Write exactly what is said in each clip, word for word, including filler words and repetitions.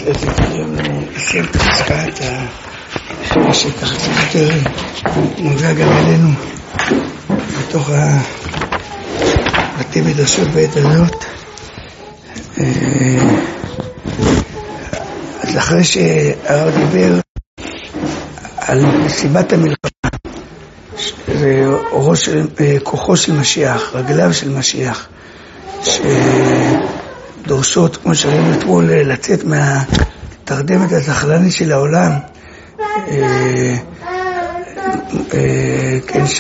אז יכולים לסיים את הפסקת השאלה שככה קצת יותר נוגע גם אלינו בתוך הבתי מדרשות בעת הזאת. אז אחרי שהרב דיבר על סיבת המלחמה, זה אורו של, כוחו של משיח, רגליו של משיח, שדורשות, כמו שראינו אתמול, לצאת מהתרדמת הזחלנית של העולם, כן,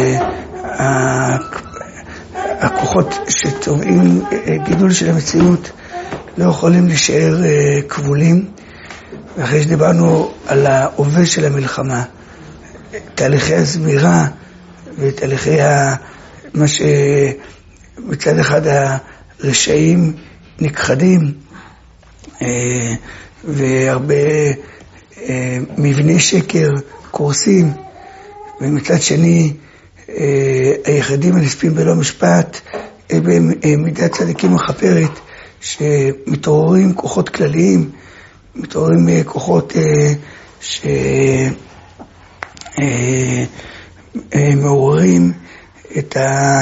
שהכוחות שצובעים גידול של המציאות לא יכולים להישאר כבולים. ואחרי שדיברנו על ההווה של המלחמה, תהליכי הזמירה ותהליכי מה שמצד אחד הרשעים נכחדים והרבה מבני שקר קורסים, ומצד שני היחידים הנספים בלא משפט במידת צדיקים מחפרת, שמתעוררים כוחות כלליים, מתעוררים כוחות שמעוררים את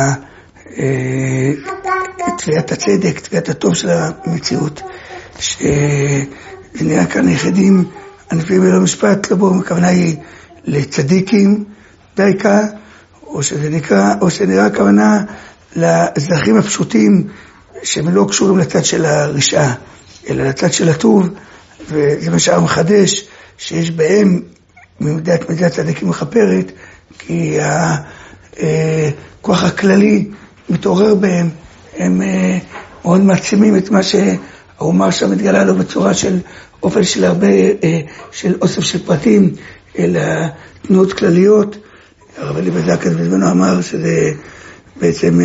תביעת הצדק, תביעת הטוב של המציאות, שזה נראה כאן היחידים הנפלים בלא משפט, לא בו הכוונה היא לצדיקים דייקה, או שזה נקרא, או שזה נראה הכוונה לאזרחים הפשוטים שהם לא קשורים לצד של הרשעה, אלא לצד של הטוב. וזה מה שהרב מחדש, שיש בהם מידת מידת צדיקים מחפרת, כי הכוח הכללי מתעורר בהם, הם מאוד מעצימים את מה שהאומה שם מתגלה לו בצורה של אופן של הרבה, של אוסף של פרטים, אלא תנועות כלליות. הרב אלי בזקס בזמנו אמר שזה בעצם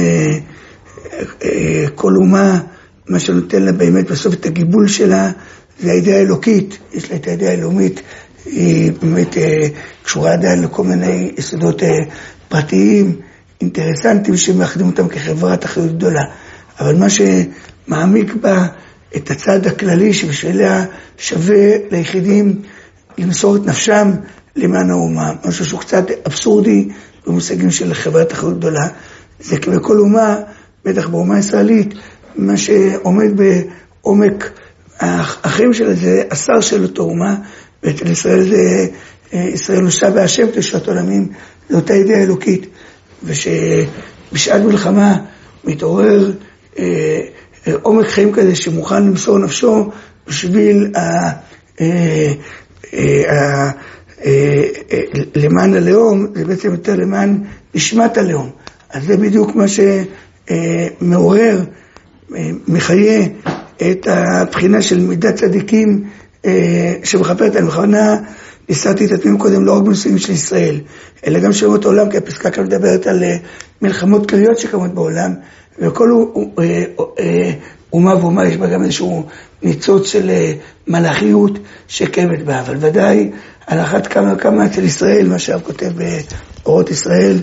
כל אומה, מה שנותן לה באמת בסוף את הגיבול שלה, זה הידיעה האלוקית, יש לה את הידיעה האלומית, היא באמת קשורה עדיין לכל מיני יסודות פרטיים, אינטרסנטיים, שמאחדים אותם כחברת אחריות גדולה. אבל מה שמעמיק בה את הצד הכללי, שבשביליה שווה ליחידים למסור את נפשם למען האומה, משהו שהוא קצת אבסורדי במושגים של חברת אחריות גדולה, זה כי בכל אומה, בטח באומה הישראלית, מה שעומד בעומק החיים שלה זה השר של אותו אומה, ואצל ישראל זה ישראל נושא בהשם תשעת עולמים, זה אותה ידיעה אלוקית, ושבשעת מלחמה מתעורר אה, עומק חיים כזה שמוכן למסור נפשו בשביל ה, אה, אה, אה, אה, למען הלאום, זה בעצם יותר למען נשמת הלאום. אז זה בדיוק מה שמעורר, אה, מחיה את הבחינה של מידת צדיקים שמחפרת. אני בכוונה ניסרתי את עצמי קודם לא רק בנושאים של ישראל, אלא גם שאומות העולם, כי הפסקה כאן מדברת על מלחמות כלליות שקמות בעולם, וכל אומה ואומה יש בה גם איזשהו ניצוץ של מלאכיות שקיימת בה, אבל ודאי על אחת כמה וכמה אצל ישראל, מה שהרב כותב באורות ישראל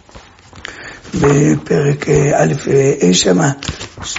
בפרק א' אי שמה, ש...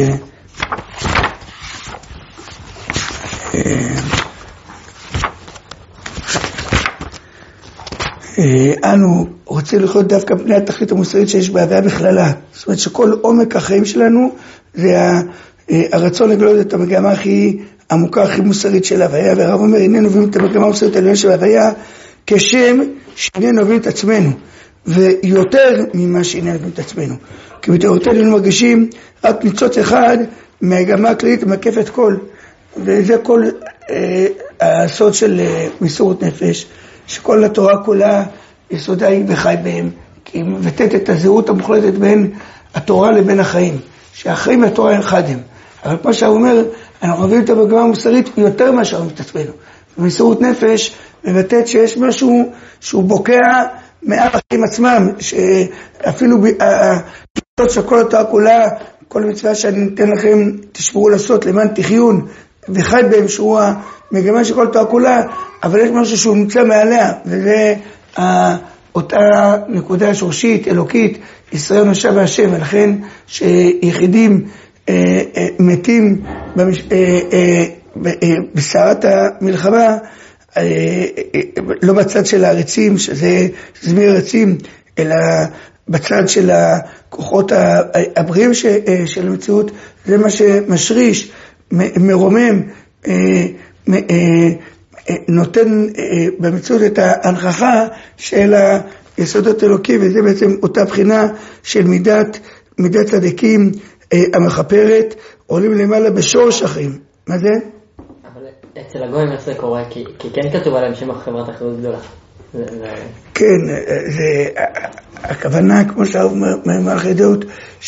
אנו רוצים לחיות דווקא פני התכלית המוסרית שיש בהוויה בכללה. זאת אומרת שכל עומק החיים שלנו זה הרצון לגלות את המגמה הכי עמוקה, הכי מוסרית של ההוויה. והרב אומר, איננו מבינים את המגמה המוסרית העליונה של ההוויה כשם שאיננו מבינים את עצמנו, ויותר ממה שאיננו מבינים את עצמנו. כי בתיאורטנו מרגישים רק ניצוץ אחד מהמגמה הכללית מקפת כל. וזה כל אה, הסוד של אה, מסירות נפש, שכל התורה כולה יסודה היא וחי בהם, כי היא מבטאת את הזהות המוחלטת בין התורה לבין החיים, שהחיים והתורה הם אחד הם. אבל כמו שהוא אומר, אנחנו מביאים את המגמה המוסרית יותר מה שאנחנו מתעצמנו. ומסירות נפש מבטאת שיש משהו שהוא בוקע מהחיים עצמם, שאפילו המצוות של כל התורה כולה, כל מצווה שאני נותן לכם תשמרו לעשות למען תחיון, וחי בהם שהוא המגמה של כל תורה כולה, אבל יש משהו שהוא נמצא מעליה, וזה אותה נקודה שורשית, אלוקית, ישראל נושא בהשם, ולכן שיחידים אה, אה, מתים במש... אה, אה, בסערת המלחמה, לא בצד של העריצים, שזה זמי עריצים, אלא בצד של הכוחות הבריאים של המציאות, זה מה שמשריש, מרומם, נותן במציאות את ההנכחה של היסודות אלוקי, וזה בעצם אותה בחינה של מידת, מידת צדיקים המחפרת, עולים למעלה בשורש החיים. מה זה? אבל אצל הגויים איך זה קורה? כי, כי כן כתוב עליהם שם חברת אחריות גדולה. זה, זה... כן, זה, הכוונה, כמו שאומר מלך ידיעות,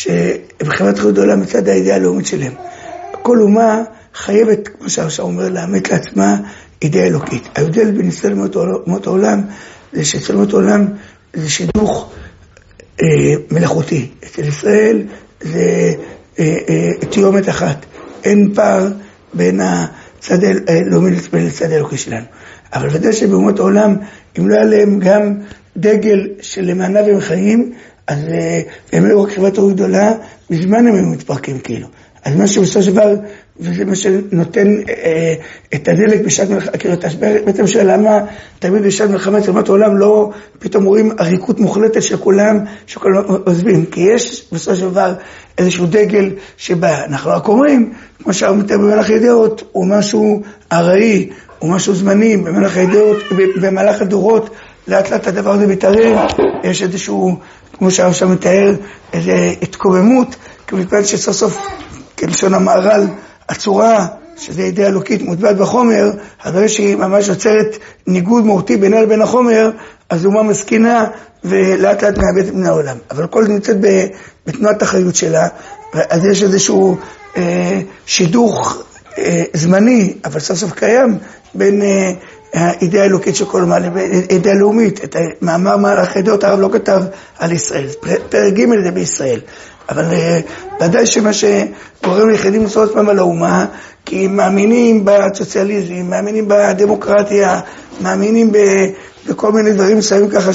שבחברת אחריות גדולה מצד הידיעה הלאומית שלהם. כל אומה חייבת, כמו שהרשע אומר, לאמת לעצמה אידאה אלוקית. ההבדל בין ישראל ומות העולם, זה שאצל אומות העולם זה שידוך אה, מלאכותי. אצל ישראל זה אה, אה, תיומת אחת. אין פער בין הצד הלאומי לצד האלוקי שלנו. אבל ודאי שבאומות העולם, אם לא היה להם גם דגל של למענה והם חיים, אז אה, הם היו רק חברת אחריות גדולה, בזמן הם היו מתפרקים כאילו. אז מה שבסופו של דבר, וזה מה שנותן אה, את הדלק בשעת מלחמה, כאילו אתה בעצם שואל למה תמיד בשעת מלחמה אצל אומות העולם לא פתאום רואים עריקות מוחלטת של כולם, שכולם עוזבים, כי יש בסופו של דבר איזשהו דגל שבא, אנחנו רק אומרים, כמו שאומרים במלך ידיעות, הוא משהו ארעי, הוא משהו זמני, במלך ידיעות, במהלך הדורות, לאט לאט הדבר הזה מתערער, יש איזשהו, כמו שהרשע מתאר, איזו התקוממות, כמובן שסוף סוף, כלשון המהר"ל, הצורה, שזה אידאה אלוקית מוטבעת בחומר, אבל שהיא ממש יוצרת ניגוד מהותי בינה לבין החומר, אז אומה מסכינה ולאט לאט מאבדת מן העולם. אבל כל זה נמצאת בתנועת החיות שלה, אז יש איזשהו אה, שידוך אה, זמני, אבל סוף סוף קיים, בין אה, האידאה האלוקית של כל אומה לאידאה לאומית. את המאמר מלך ידיעות הרב לא כתב על ישראל, פרק ג' זה בישראל. אבל ודאי שמה שגורם ליחידים לצורת פעם על האומה, כי הם מאמינים בסוציאליזם, מאמינים בדמוקרטיה, מאמינים בכל מיני דברים מסוימים ככה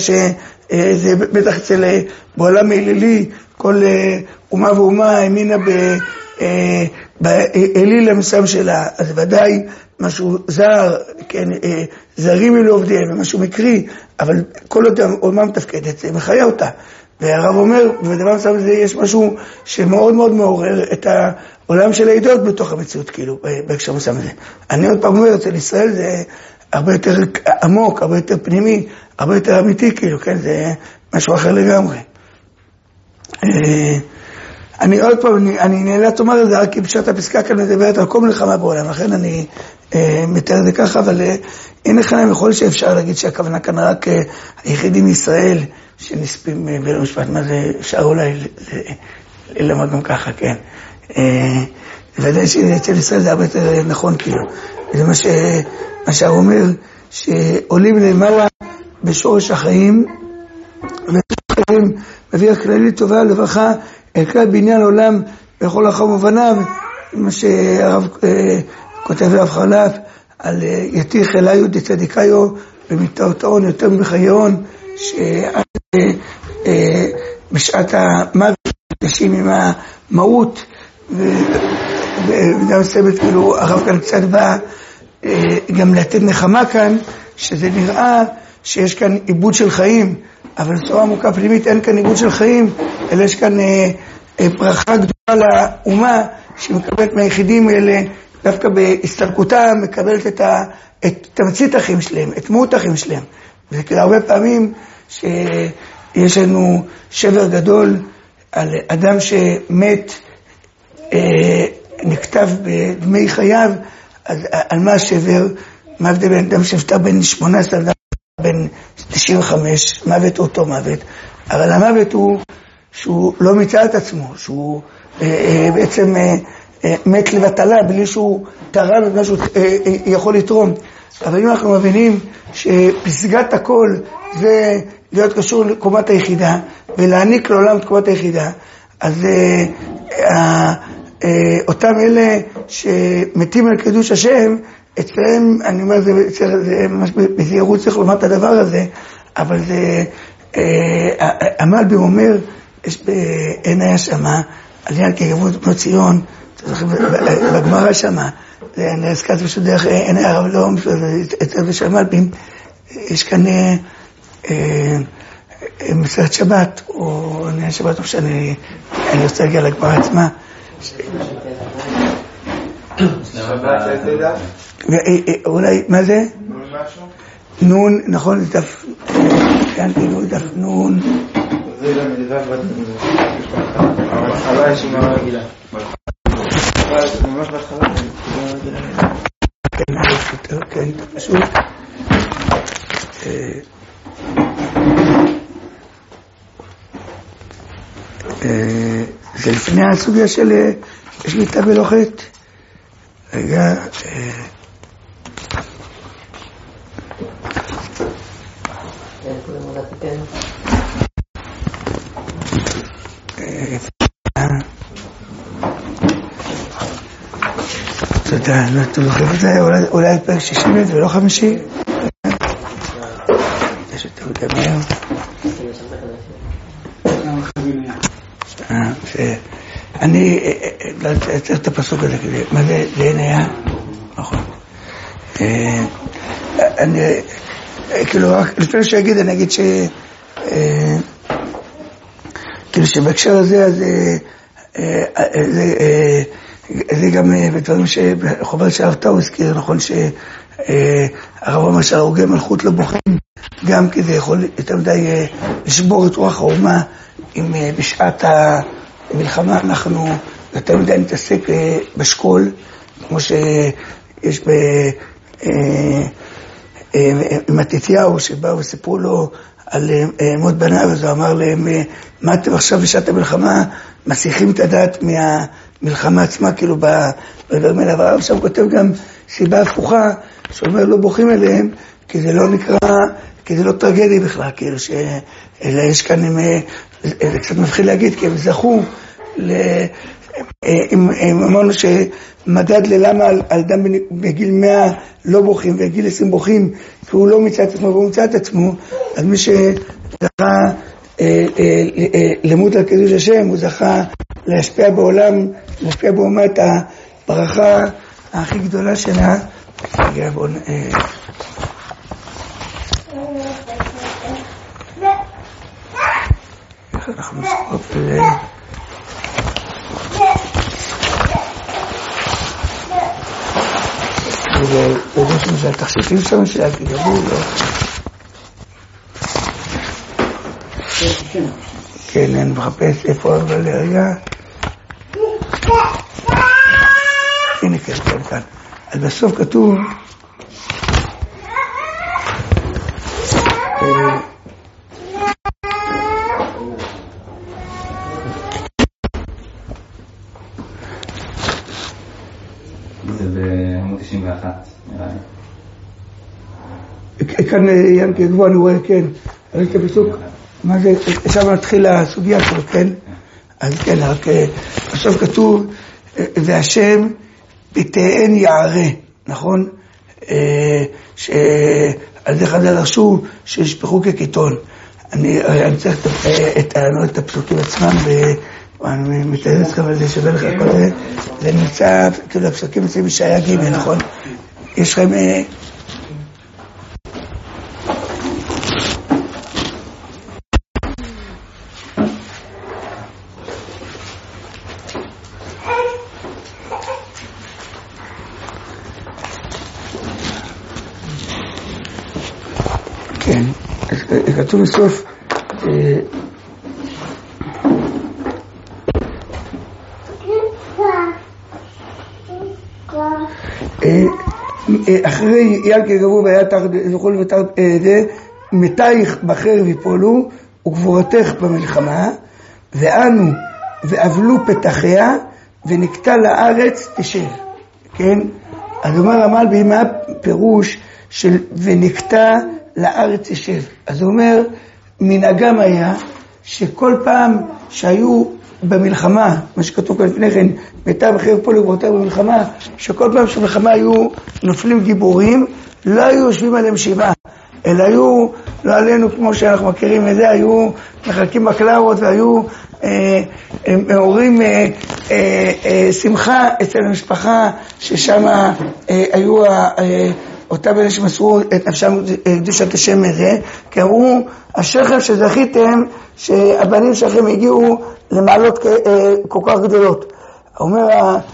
שזה בטח אצל בעולם האלילי, כל אומה ואומה האמינה באליל המסוים שלה, אז ודאי משהו זר, כן, זרים אלו עובדיהם, משהו מקרי, אבל כל עוד האומה מתפקדת, זה מחיה אותה. והרב אומר, ובדבר מסוים הזה יש משהו שמאוד מאוד מעורר את העולם של הידיעות בתוך המציאות, כאילו, בהקשר מסוים הזה. אני עוד פעם אומר, אצל ישראל זה הרבה יותר עמוק, הרבה יותר פנימי, הרבה יותר אמיתי, כאילו, כן, זה משהו אחר לגמרי. אני עוד פעם, אני, אני נאלץ לומר את זה, רק כי בשעת הפסקה כאן מדברת על כל מלחמה בעולם, לכן אני מתאר את זה ככה, אבל אין לכם יכול שאפשר להגיד שהכוונה כאן רק היחידים מישראל, שנספים בין המשפט, מה זה אפשר אולי ללמוד גם ככה, כן. ודאי שאצל ישראל זה הרבה יותר נכון, כאילו. זה מה שהשאר אומר, שעולים למעלה בשורש החיים, ושורש החיים מביא הכללי טובה לברכה, אל כלל בניין העולם בכל החום ובניו, מה שהרב כותב רב חלף, על יתיך אליו דצדיקאיו, במיטאותיון יותר מחיון, שעד בשעת המוות נשים עם המהות, וגם סבת, כאילו, הרב כאן קצת בא גם לתת נחמה כאן, שזה נראה שיש כאן עיבוד של חיים, אבל בצורה עמוקה פנימית אין כאן עיבוד של חיים, אלא יש כאן ברכה גדולה לאומה, שמקבלת מהיחידים האלה, דווקא בהסתלקותם, מקבלת את, ה, את תמצית החיים שלהם, את מהות החיים שלהם. וזה כאילו הרבה פעמים שיש לנו שבר גדול על אדם שמת, אה, נכתב בדמי חייו, אז על מה השבר? מה הבדל בין אדם שנפטר בין שמונה עשרה, אדם בין תשעים וחמש, מוות אותו מוות, אבל המוות הוא שהוא לא מצא את עצמו, שהוא אה, אה, בעצם אה, אה, מת לבטלה, בלי שהוא תרם את מה שהוא אה, אה, יכול לתרום. אבל אם אנחנו מבינים שפסגת הכל זה להיות קשור לקומת היחידה, ולהעניק לעולם את קומת היחידה, אז אה, אה, אה, אותם אלה שמתים על קידוש השם, אצלם, אני אומר, זה, זה, זה ממש בזהירות צריך לומר את הדבר הזה, אבל זה, אה, המלבים אומר, יש בעין היה שמה, על יד כגבות בנות ציון, בגמרא שמה, זה נעסקת ושודח עיני הרב לאום, יותר ושל מלבים, יש כאן מסכת שבת, או עניין שבת, או שאני רוצה להגיע לגמרא עצמה. אולי, מה זה? נון, נכון, זה דף, כאן כאילו דף נון. זה גם מדבר אבל בהתחלה יש אמרה רגילה. ממש בהתחלה. כן, יותר, כן, פשוט. זה לפני הסוגיה של שליטה בלוחת. רגע, תודה, אתה זוכר את זה? אולי פרק שישים ולא חמישי? יש יותר מדבר. אני צריך את הפסוק הזה כדי, מה זה לעיניה? נכון. אני, כאילו, לפני שאגיד, אני אגיד ש... כאילו שבהקשר הזה, אז זה גם בדברים שחובר שהרב טאו הזכיר, נכון שהרב אומר שהרוגי מלכות לא בוחרים, גם כי זה יכול יותר מדי לשבור את רוח האומה, אם בשעת המלחמה אנחנו יותר מדי נתעסק בשכול, כמו שיש במתתיהו שבאו וסיפרו לו על מות בניו, אז הוא אמר להם, מה אתם עכשיו בשעת המלחמה מסיחים את הדעת מהמלחמה עצמה, כאילו בדברים האלה. אבל עכשיו כותב גם סיבה הפוכה, שאומר לא בוכים אליהם, כי זה לא נקרא, כי זה לא טרגדי בכלל, כאילו אלא יש כאן, זה קצת מבחיל להגיד, כי הם זכו, אם אמרנו שמדד ללמה על אדם בגיל מאה לא בוכים, ובגיל עשרים בוכים, כי הוא לא מצא את עצמו והוא מצא את עצמו, אז מי שזכה למות על קידוש השם, הוא זכה להשפיע בעולם, להשפיע באומה את הברכה הכי גדולה שלה. רגע, בואו... איך אנחנו נסחוף את זה? וזה שזה התחשיפים שם שלה, כי גבו, לא? כן, אני מחפש איפה אבל רגע. הנה כן, כן, כאן. אז בסוף כתוב זה בעמוד תשעים ואחת, נראה לי. כאן ינקי גבוה, אני רואה, כן. ראיתי בסוף, מה זה, עכשיו נתחיל הסוגיה שלו, כן? אז כן, רק בסוף כתוב, זה השם פתאין יערה, נכון? שעל זה חז"ל דרשו שישפכו כקיטון. אני צריך את הפסוקים עצמם, ואני מתאר אצלכם על זה שווה לך כל זה. זה נמצא, כאילו הפסוקים נמצאים בשעיה ג', נכון? יש לכם... כן, כתוב בסוף, אחרי ינקי גבו והיה תחת זכול ותחת זה, מתייך בחרב יפולו וגבורתך במלחמה, ואנו ואבלו פתחיה ונקטע לארץ תשב. כן? אז אומר המלבי, מה פירוש של ונקטע לארץ תשב? אז הוא אומר, מנהגם היה שכל פעם שהיו במלחמה, מה שכתוב כאן לפני כן, מיטב בחרב יפולו וגבורתך במלחמה, שכל פעם שבמלחמה היו נופלים גיבורים, לא היו יושבים עליהם שבעה, אלא היו, לא עלינו כמו שאנחנו מכירים את זה, היו מחלקים בקלרות והיו הם אומרים שמחה אצל המשפחה ששם היו אותם אלה שמסרו את נפשם קדושת השם הזה, כי אמרו, השכם שזכיתם שהבנים שלכם הגיעו למעלות כל כך גדולות. אומר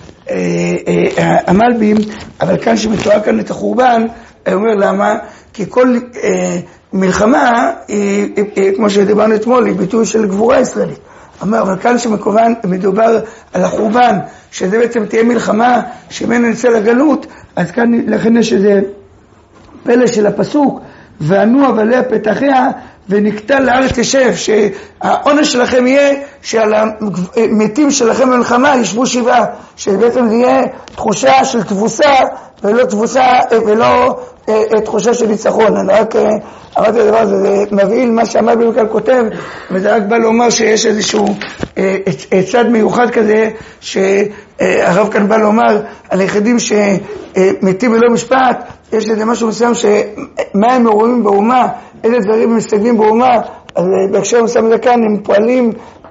המלבים, אבל כאן שמתואר כאן את החורבן, אומר למה? כי כל מלחמה, כמו שדיברנו אתמול, היא ביטוי של גבורה ישראלית. אומר, אבל כאן שמכוון מדובר על החורבן, שזה בעצם תהיה מלחמה שממנה נצא לגלות, אז כאן לכן יש איזה פלא של הפסוק, וענו אבליה פתחיה ונקטל לארץ ישב, שהעונש שלכם יהיה שעל המתים שלכם במלחמה ישבו שבעה, שבעצם זה יהיה תחושה של תבוסה ולא תבוסה ולא תחושה של ניצחון. אני רק אמרתי הדבר הזה, זה מבהיל מה שאמר במקל כותב, וזה רק בא לומר שיש איזשהו צד מיוחד כזה, שהרב כאן בא לומר על היחידים שמתים ולא משפט, יש לזה משהו מסוים שמה הם רואים באומה, איזה דברים הם מסתגלים באומה, אז בהקשר מסוים הזה כאן הם פועלים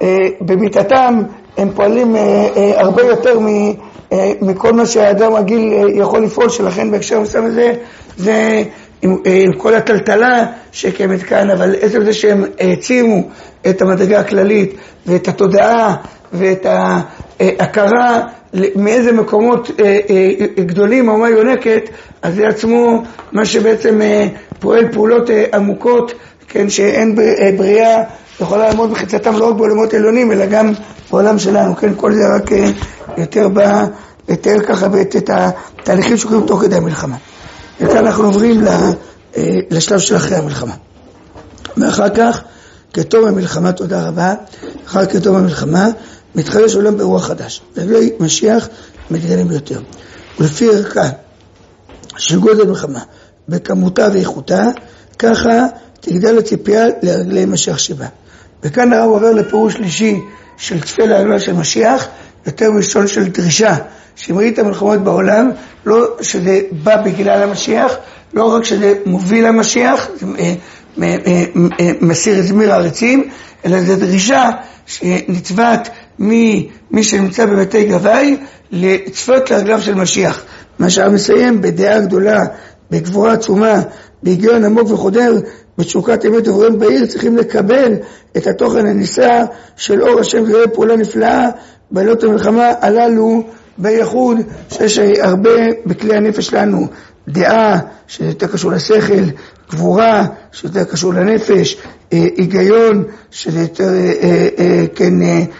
במיטתם, הם פועלים הרבה יותר מ... מכל מה שהאדם רגיל יכול לפעול, שלכן בהקשר מסוים הזה, זה עם, עם כל הטלטלה שקיימת כאן, אבל עצם זה שהם העצימו את המדרגה הכללית ואת התודעה ואת ההכרה מאיזה מקומות גדולים האומה יונקת, אז זה עצמו מה שבעצם פועל פעולות עמוקות, כן, שאין בריאה יכולה לעמוד בחיצתם לא רק בעולמות עליונים, אלא גם בעולם שלנו, כן, כל זה רק יותר בא, יותר ככה את התהליכים שקורים תוך כדי המלחמה. וכאן אנחנו עוברים לשלב של אחרי המלחמה. ואחר כך, כתום המלחמה, תודה רבה, אחר כתום המלחמה, מתחדש עולם ברוח חדש. רגלי משיח מתגלים ביותר. ולפי ערכה של גודל מלחמה, בכמותה ואיכותה, ככה תגדל הציפייה לרגלי משיח שבא. וכאן הרב עובר לפירוש שלישי של צפה לרגלה של משיח, יותר ראשון של דרישה, שמראי את המלחמות בעולם, לא שזה בא בגלל המשיח, לא רק שזה מוביל למשיח, מסיר את זמיר הארצים, אלא זה דרישה שנצוות ממי שנמצא בבתי גבי, לצפות לרגליו של משיח. מה שהרב מסיים בדעה גדולה, בגבורה עצומה, בהיגיון עמוק וחודר, בתשוקת אמת וברון בעיר, צריכים לקבל את התוכן הניסה של אור השם גרעי פעולה נפלאה, בעלות המלחמה הללו בייחוד, שיש הרבה בכלי הנפש שלנו, דעה שזה יותר קשור לשכל, גבורה שזה יותר קשור לנפש, היגיון שזה יותר, כן,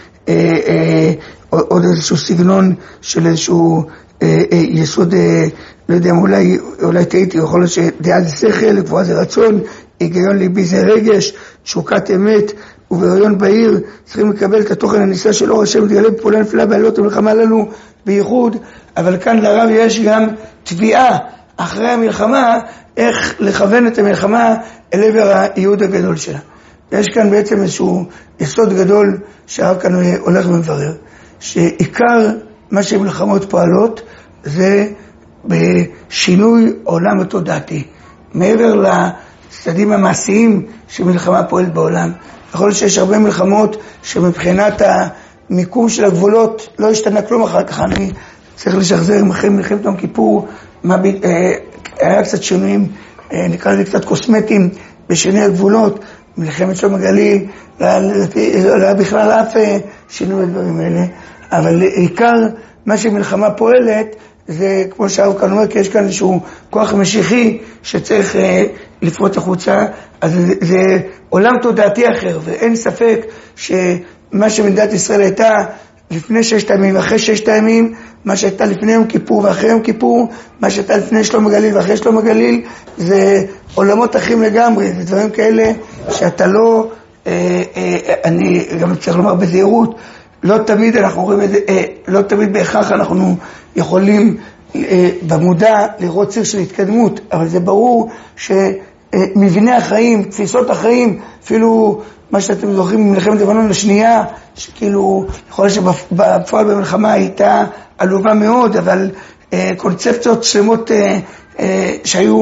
עוד איזשהו סגנון של איזשהו יסוד, לא יודע, אולי, אולי תהייתי, יכול להיות שדעה זה שכל, גבורה זה רצון, היגיון ליבי זה רגש, תשוקת אמת ובהיריון בעיר, צריכים לקבל את התוכן הניסה של אור השם, תגלה בפעולה נפלאה בעלות המלחמה הללו בייחוד, אבל כאן לרב יש גם תביעה אחרי המלחמה, איך לכוון את המלחמה אל עבר הייעוד הגדול שלה. יש כאן בעצם איזשהו יסוד גדול שהרב כאן הולך ומברר, שעיקר מה שמלחמות פועלות זה בשינוי עולם התודעתי, מעבר לצדדים המעשיים שמלחמה פועלת בעולם. יכול להיות שיש הרבה מלחמות שמבחינת המיקום של הגבולות לא השתנה כלום אחר כך. אני צריך לשחזר אחרי מלחמת יום כיפור, מה, אה, היה קצת שינויים, אה, נקרא לזה קצת קוסמטיים בשינוי הגבולות, מלחמת שלום הגליל, לא היה בכלל אף שינוי הדברים האלה, אבל עיקר מה שמלחמה פועלת, זה כמו שהרב כאן אומר, כי יש כאן איזשהו כוח משיחי שצריך אה, לפרוץ החוצה, אז זה, זה עולם תודעתי אחר, ואין ספק שמה שמדינת ישראל הייתה לפני ששת הימים ואחרי ששת הימים, מה שהייתה לפני יום כיפור ואחרי יום כיפור, מה שהייתה לפני שלום הגליל ואחרי שלום הגליל, זה עולמות אחרים לגמרי, זה דברים כאלה שאתה לא, אה, אה, אני גם צריך לומר בזהירות, לא תמיד אנחנו רואים את זה, אה, לא תמיד בהכרח אנחנו יכולים אה, במודע לראות ציר של התקדמות, אבל זה ברור שמבנה החיים, תפיסות החיים, אפילו מה שאתם זוכרים ממלחמת לבנון השנייה, שכאילו יכול להיות שבפועל במלחמה הייתה עלובה מאוד, אבל אה, קונספציות שלמות אה, אה, שהיו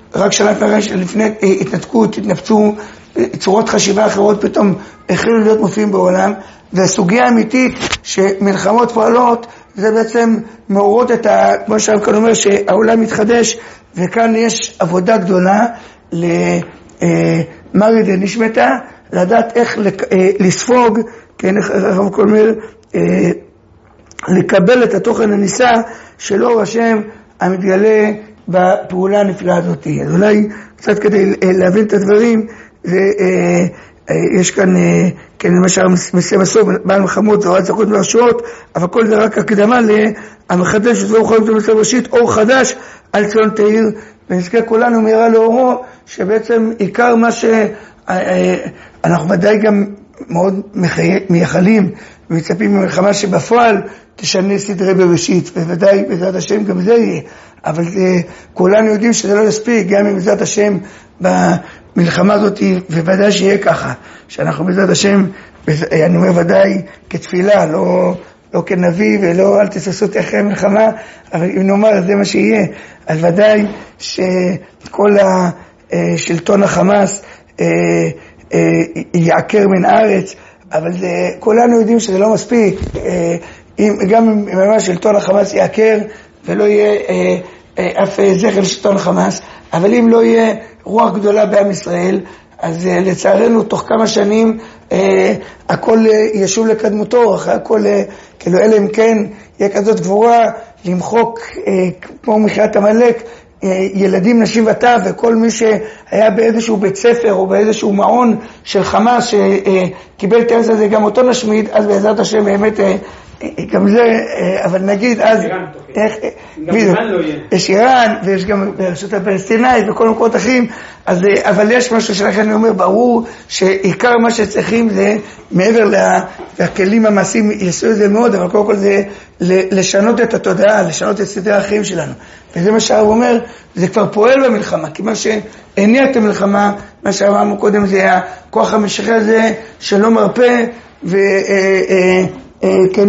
רק שנה לפני התנתקות, התנפצו צורות חשיבה אחרות, פתאום החלו להיות מופיעים בעולם, והסוגיה האמיתית שמלחמות פועלות, זה בעצם מעורות את ה... כמו שהרב כאן אומר, שהעולם מתחדש, וכאן יש עבודה גדולה למרי דנשמתא, לדעת איך לספוג, כן, הרב כאן אומר, לקבל את התוכן הניסה של אור השם המתגלה בפעולה הנפלאה הזאת. אז אולי קצת כדי להבין את הדברים, יש כאן, כן, למשל, מסיים הסוף, בעל מלחמות, זורת זכות והרשעות, אבל כל זה רק הקדמה למחדש, שזהו חלק במצב ראשית, אור חדש על ציון תאיר, ונזכה כולנו מהרה לאורו, שבעצם עיקר מה שאנחנו ודאי גם מאוד מייחלים ומצפים במלחמה שבפועל תשנה סדרי בראשית, בוודאי בעזרת השם גם זה יהיה, אבל זה, כולנו יודעים שזה לא יספיק, גם אם בעזרת השם במלחמה הזאת, וודאי שיהיה ככה, שאנחנו בעזרת השם, אני אומר ודאי כתפילה, לא, לא כנביא ולא אל תססו אותי אחרי המלחמה, אבל אם נאמר זה מה שיהיה, אז ודאי שכל השלטון החמאס יעקר מן הארץ, אבל זה, כולנו יודעים שזה לא מספיק, אם, גם אם השלטון החמאס יעקר ולא יהיה אה, אה, אף זכר לשלטון החמאס, אבל אם לא יהיה רוח גדולה בעם ישראל, אז אה, לצערנו תוך כמה שנים אה, הכל אה, ישוב לקדמותו, אחרי הכל, אה, כאילו אלה אם כן יהיה כזאת גבורה למחוק אה, כמו מחיית המלך, ילדים, נשים וטף, וכל מי שהיה באיזשהו בית ספר או באיזשהו מעון של חמאס שקיבל את הארץ הזה, גם אותו נשמיד, אז בעזרת השם באמת גם זה, אבל נגיד אז איך, יש איראן ויש גם ברשות הפלסטינאית וכל מקומות אחרים, אז אבל יש משהו שלכן אני אומר, ברור שעיקר מה שצריכים זה מעבר לכלים המעשיים, יעשו את זה מאוד, אבל קודם כל זה לשנות את התודעה, לשנות את סדרי החיים שלנו, וזה מה שהרב אומר, זה כבר פועל במלחמה, כי מה שהניע את המלחמה, מה שאמרנו קודם, זה הכוח המשיחי הזה שלא מרפא, וכן,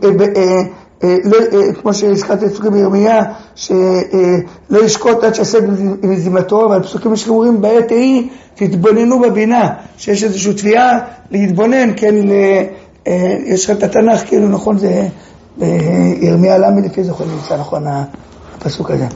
כמו שהזכרתי את פסוקים בירמיה, שלא ישקוט עד שעשה מזימתו, אבל פסוקים שאומרים בעת ההיא תתבוננו בבינה, שיש איזושהי תביעה להתבונן, כן, יש לך את התנ"ך, כאילו נכון, זה בירמיה למד, לפי זה יכול למצוא נכון הפסוק הזה.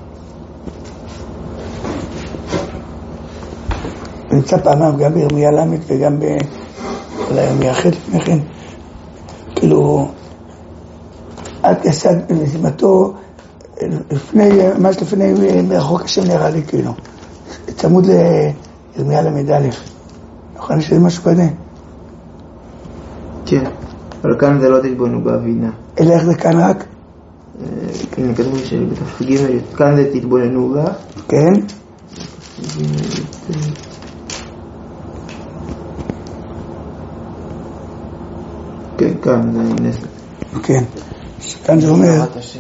נמצא פעמם גם בירמיה למד וגם בירמיה אחת לפני כן, כאילו עד יסד במזימתו לפני, ממש לפני מרחוק השם נראה לי, כאילו צמוד לירמיה למד א', נכון שזה משהו כזה? כן, אבל כאן זה לא תתבוננו בהבינה. אלא איך זה כאן רק? כן, כתוב שבתפקיד ג' כאן זה תתבוננו בה. כן. כן, כאן זה הנה. כן, כאן זה אומר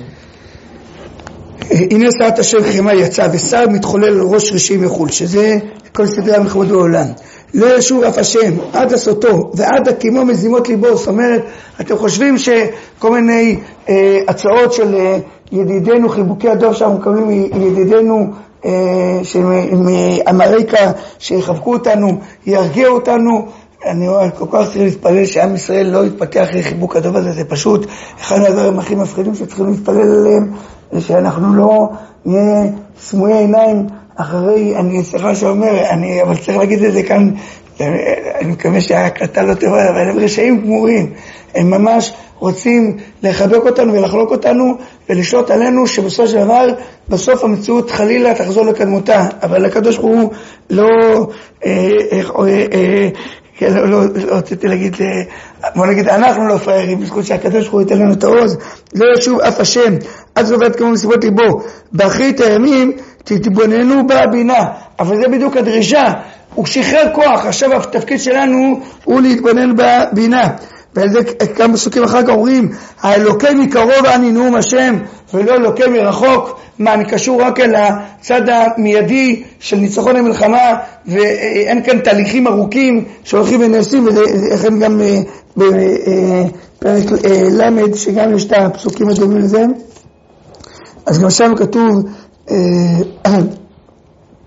הנה שרת השם חימה יצא ושר מתחולל על ראש רשעים מחול, שזה כל סדרי המלחמות בעולם. לא ישוב אף השם עד עשותו ועד הקימו מזימות ליבו. זאת אומרת, אתם חושבים שכל מיני אה, הצעות של אה, ידידינו, חיבוקי הדור שאנחנו מקבלים מידידינו אה, מאמריקה שיחבקו אותנו, ירגיעו אותנו, אני אומר, כל כך צריך להתפלל שעם ישראל לא יתפתח לחיבוק הדוב הזה, זה פשוט אחד הדברים הכי מפחידים שצריכים להתפלל עליהם, שאנחנו לא נהיה סמויי עיניים אחרי, אני סליחה שאומר, אני, אבל צריך להגיד את זה כאן, אני מקווה שההקלטה לא טובה, אבל הם רשעים גמורים, הם ממש רוצים לחבק אותנו ולחלוק אותנו ולשלוט עלינו, שבסופו של דבר, בסוף המציאות חלילה תחזור לקדמותה, אבל הקדוש ברוך הוא לא, אה, אה, אה, כן, לא, לא, לא רציתי להגיד, בוא נגיד, אנחנו לא פריירים, בזכות שהקדוש ברוך הוא ייתן לנו את העוז, לא ישוב אף השם, עד זובת כמו מסיבות ליבו, באחרית הימים תתבוננו בהבינה, אבל זה בדיוק הדרישה, הוא שחרר כוח, עכשיו התפקיד שלנו הוא להתבונן בבינה, ועל זה כמה פסוקים אחר כך אומרים, האלוקי מקרוב אני נאום השם, ולא אלוקי מרחוק. מה, אני קשור רק אל הצד המיידי של ניצחון המלחמה, ואין כאן תהליכים ארוכים שהולכים ונעשים, ולכן גם בפרק למד, שגם יש את הפסוקים הדומים לזה, אז גם שם כתוב,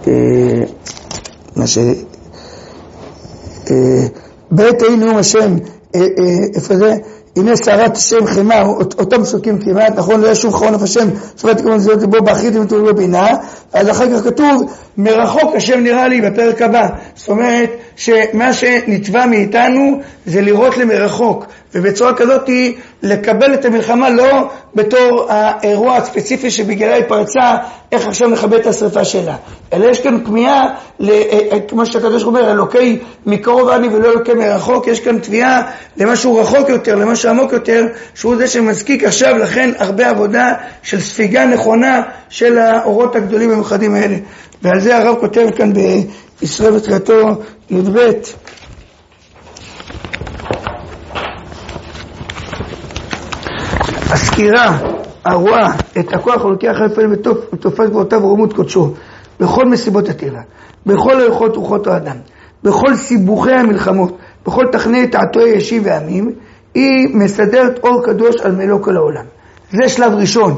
מה ש... בעת ההיא נאום השם, איפה זה? הנה סערת השם חמה, אותם פסוקים כמעט, נכון, לא ישוב חרון אף השם, סופת כמו נזירות לבו באחרית ומתאו בבינה, אז אחר כך כתוב, מרחוק השם נראה לי בפרק הבא. זאת אומרת, שמה שנתבע מאיתנו זה לראות למרחוק, ובצורה כזאת היא לקבל את המלחמה לא בתור האירוע הספציפי שבגלל היא פרצה, איך עכשיו נכבה את השריפה שלה, אלא יש כאן פנייה, כמו שהקדוש אומר, אלוקי מקרוב אני ולא אלוקי מרחוק, יש כאן תביעה למשהו רחוק יותר, למשהו עמוק יותר, שהוא זה שמזקיק עכשיו, לכן הרבה עבודה של ספיגה נכונה של האורות הגדולים המיוחדים האלה. ועל זה הרב כותב כאן בישראל ותחילתו י"ב, הסקירה הרואה את הכוח הלוקח על פעמים ותופס באותיו ורומות קודשו בכל מסיבות הטבע, בכל הלכות רוחות האדם, בכל סיבוכי המלחמות, בכל תכני תעתועי ישיב ועמים, היא מסדרת אור קדוש על מלוא כל העולם. זה שלב ראשון,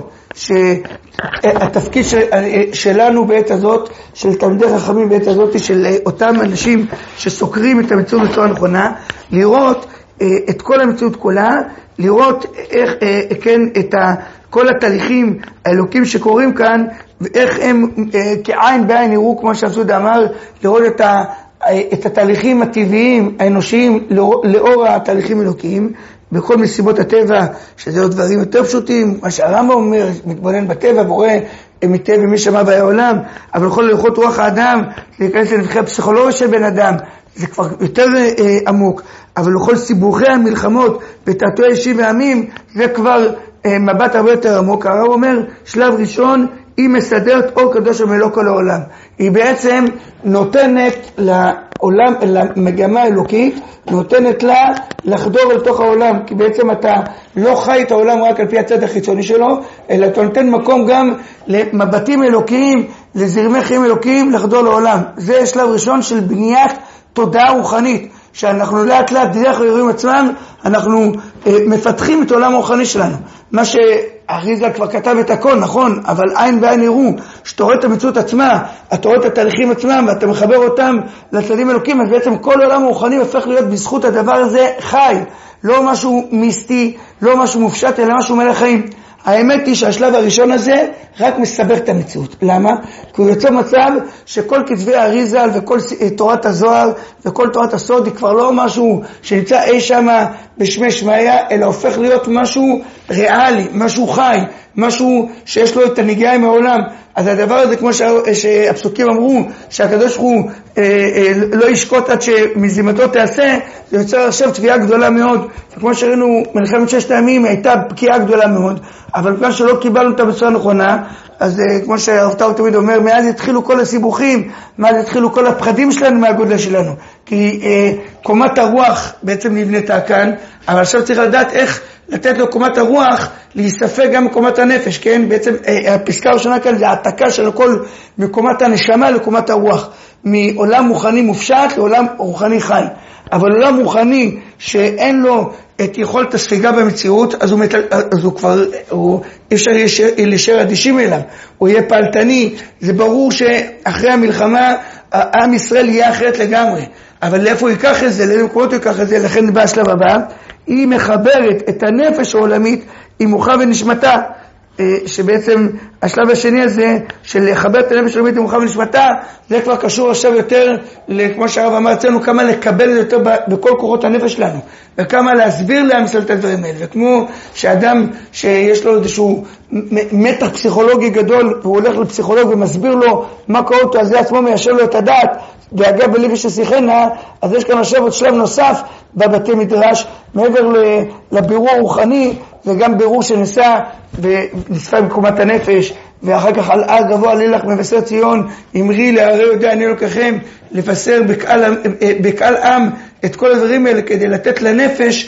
שהתפקיד של, שלנו בעת הזאת, של תלמידי חכמים בעת הזאת, של אותם אנשים שסוקרים את המציאות בצורה נכונה, לראות את כל המציאות כולה, לראות איך, כן, את כל התהליכים האלוקים שקורים כאן, ואיך הם כעין בעין יראו, כמו שהסודה אמר, לראות את ה... את התהליכים הטבעיים, האנושיים, לאור התהליכים אלוקיים, בכל מסיבות הטבע, שזה עוד דברים יותר פשוטים, מה שהרמב"ם אומר, מתבונן בטבע, ורואה מטבע מי שמע באי העולם, אבל לכל הלכות רוח האדם, להיכנס לנבחי הפסיכולוגיה של בן אדם, זה כבר יותר אה, עמוק, אבל לכל סיבוכי המלחמות, בתעתועי אישים ועמים, זה כבר אה, מבט הרבה יותר עמוק. הרב אומר, שלב ראשון, היא מסדרת אור קדוש ומלוא כל העולם. היא בעצם נותנת לעולם, למגמה האלוקית, נותנת לה לחדור אל תוך העולם, כי בעצם אתה לא חי את העולם רק על פי הצד החיצוני שלו, אלא אתה נותן מקום גם למבטים אלוקיים, לזרמי חיים אלוקיים לחדור לעולם. זה שלב ראשון של בניית תודעה רוחנית, שאנחנו לאט לאט דרך האירועים עצמם, אנחנו אה, מפתחים את העולם הרוחני שלנו. מה שהאריזה כבר כתב את הכל, נכון, אבל עין בעין יראו, שאתה רואה את המציאות עצמה, אתה רואה את התהליכים עצמם, ואתה מחבר אותם לצדדים אלוקים, אז בעצם כל העולם הרוחני הופך להיות בזכות הדבר הזה חי, לא משהו מיסטי, לא משהו מופשט, אלא משהו מלא חיים. האמת היא שהשלב הראשון הזה רק מסבך את המציאות. למה? כי הוא יוצא מצב שכל כתבי האריזל וכל תורת הזוהר וכל תורת הסוד היא כבר לא משהו שנמצא אי שם בשמי שמיה, אלא הופך להיות משהו ריאלי, משהו חי, משהו שיש לו את הנגיעה עם העולם. אז הדבר הזה, כמו שהפסוקים אמרו, שהקדוש הוא אה, אה, לא ישקוט עד שמזימתו תעשה, זה יוצר עכשיו תביעה גדולה מאוד. וכמו שראינו, מלחמת ששת הימים הייתה פקיעה גדולה מאוד, אבל כמו שלא קיבלנו אותה בצורה נכונה, אז אה, כמו שהרב טאו תמיד אומר, מאז התחילו כל הסיבוכים, מאז התחילו כל הפחדים שלנו מהגודל שלנו, כי אה, קומת הרוח בעצם נבנתה כאן, אבל עכשיו צריך לדעת איך לתת לו קומת הרוח להיספק גם מקומת הנפש, כן? בעצם הפסקה הראשונה כאן זה העתקה של הכל מקומת הנשמה לקומת הרוח, מעולם רוחני מופשט לעולם רוחני חי. אבל עולם רוחני שאין לו את יכולת הספיגה במציאות, אז הוא, מת... אז הוא כבר, הוא... אפשר להישאר אדישים אליו, הוא יהיה פעלתני. זה ברור שאחרי המלחמה עם ישראל יהיה אחרת לגמרי, אבל לאיפה הוא ייקח את זה, לאיפה הוא ייקח את זה, לכן בא השלב הבא, היא מחברת את הנפש העולמית עם מוחה ונשמתה, שבעצם השלב השני הזה של לחבר את הנפש העולמית עם מוחה ונשמתה, זה כבר קשור עכשיו יותר, כמו שהרב אמר אצלנו, כמה לקבל את יותר בכל כוחות הנפש שלנו, וכמה להסביר לעם ישראל את הדברים האלה. וכמו שאדם שיש לו איזשהו מתח פסיכולוגי גדול, והוא הולך לפסיכולוג ומסביר לו מה קורה אותו, אז זה עצמו מיישר לו את הדעת, ואגב בליבי ששיחנה, אז יש כאן עכשיו עוד שלב נוסף בבתי מדרש, מעבר לבירור הרוחני, זה גם בירור שנעשה ונצפה במקומת הנפש, ואחר כך על הר גבוה לילך מבשר ציון, אמרי להרי יודע אני אלוקיכם, לבשר בקהל, בקהל עם את כל הדברים האלה, כדי לתת לנפש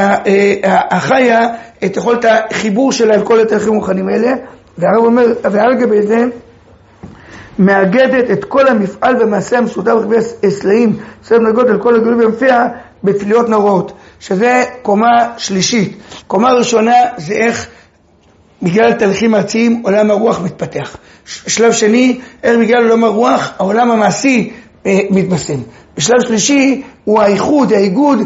החיה את יכולת החיבור שלה על כל התהליכים הרוחניים האלה. והרב אומר, ועל גבי זה, מאגדת את כל המפעל ומעשה המסודר רכבי הסלעים, סלם נגוד על כל הגלוי במפיע בתפיליות נוראות, שזה קומה שלישית. קומה ראשונה זה איך בגלל תהליכים ארציים עולם הרוח מתפתח. שלב שני, איך בגלל עולם הרוח העולם המעשי אה, מתבשם. בשלב שלישי הוא האיחוד, האיגוד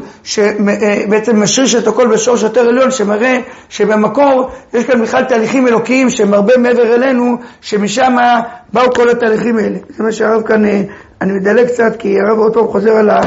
שבעצם משריש את הכל בשורש יותר עליון, שמראה שבמקור יש כאן בכלל תהליכים אלוקיים שהם הרבה מעבר אלינו, שמשם באו כל התהליכים האלה. זה מה שהרב כאן, אני מדלג קצת כי הרב עוד פעם חוזר על, ה,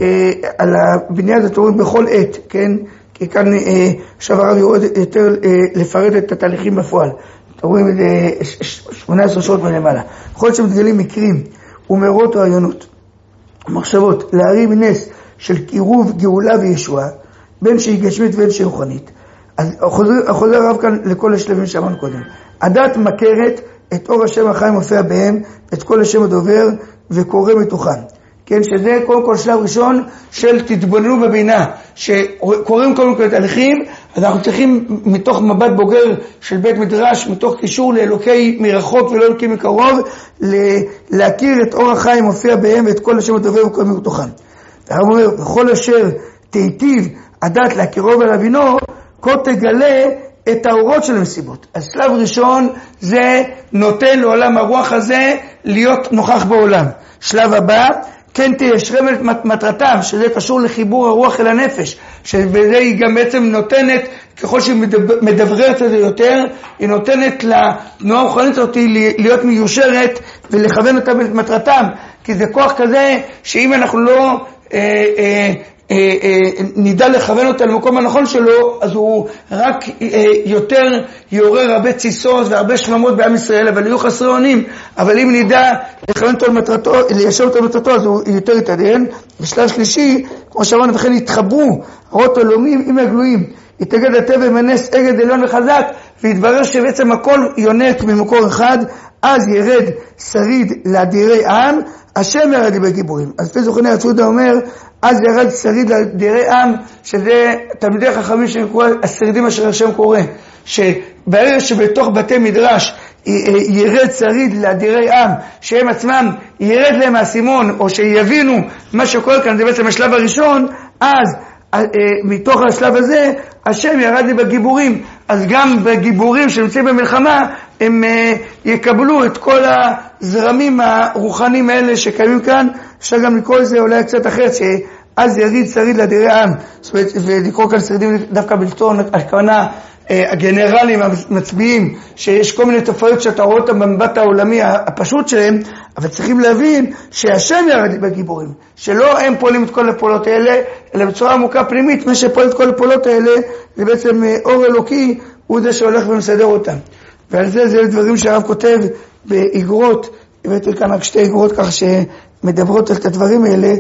על הבניית התורים בכל עת, כן? כי כאן עכשיו הרב יורד יותר לפרט את התהליכים בפועל. אתם רואים את זה שמונה עשרה שעות מלמעלה. יכול להיות שמתגלים מקרים ומאורות רעיונות, מחשבות, להרים נס של קירוב, גאולה וישועה, בין שהיא גשמית ובין שהיא רוחנית. אז חוזר הרב כאן לכל השלבים שאמרנו קודם. הדת מכרת את אור השם החי מופיע בהם, את כל השם הדובר וקורא מתוכן. כן, שזה קודם כל שלב ראשון של תתבוננו בבינה, שקוראים קודם כל תהליכים, אז אנחנו צריכים מתוך מבט בוגר של בית מדרש, מתוך קישור לאלוקי מרחוק ולא אלוקי מקרוב, להכיר את אור החיים מופיע בהם ואת כל השם הדובר וקורא מתוכן. הרב אומר, בכל אשר תיטיב הדת להכירו ולהבינו, כה תגלה את האורות של המסיבות. אז שלב ראשון זה נותן לעולם הרוח הזה להיות נוכח בעולם. שלב הבא, כן תיישרם את מטרתם, שזה קשור לחיבור הרוח אל הנפש, שבזה היא גם בעצם נותנת, ככל שהיא מדבררת את זה יותר, היא נותנת לתנועה הרוחנית הזאת להיות מיושרת ולכוון אותה במטרתם, כי זה כוח כזה שאם אנחנו לא אה, אה, אה, אה, נדע לכוון אותה למקום הנכון שלו, אז הוא רק אה, יותר יעורר הרבה ציסות והרבה שממות בעם ישראל, אבל יהיו חסרי אונים. אבל אם נדע לכוון אותו למטרתו, ליישב אותו למטרתו, אז הוא יותר יתעדן. בשלב שלישי, כמו שאמרנו, וכן יתחברו הרות הלאומים עם הגלויים, יתאגד הטבע ומנס אגד עליון וחזק, ויתברר שבעצם הכל יונק ממקור אחד, אז ירד שריד לאדירי עם, השם ירד בגיבורים. אז פי זוכני הצעודה אומר, אז ירד שריד לאדירי עם, שזה תלמידי חכמים שנקרא השרידים אשר השם קורא, שברגע שבתוך בתי מדרש ירד שריד לאדירי עם, שהם עצמם ירד להם מהסימון, או שיבינו מה שקורה כאן, זה בעצם השלב הראשון, אז מתוך השלב הזה, השם ירד לי בגיבורים. אז גם בגיבורים שנמצאים במלחמה, הם יקבלו את כל הזרמים הרוחניים האלה שקיימים כאן. אפשר גם לקרוא לזה אולי קצת אחרת, שאז יריד שריד לאדירי עם, ולקרוא כאן שרידים דווקא בלטון, הכוונה, הגנרלים המצביעים, שיש כל מיני תופעות שאתה רואה אותם במבט העולמי הפשוט שלהם, אבל צריכים להבין שהשם ירד בגיבורים, שלא הם פועלים את כל הפעולות האלה, אלא בצורה עמוקה פנימית, מה שפועל את כל הפעולות האלה, זה בעצם אור אלוקי, הוא זה שהולך ומסדר אותם. ועל זה, זה דברים שהרב כותב באגרות, הבאתי כאן רק שתי אגרות ככה שמדברות על את הדברים האלה,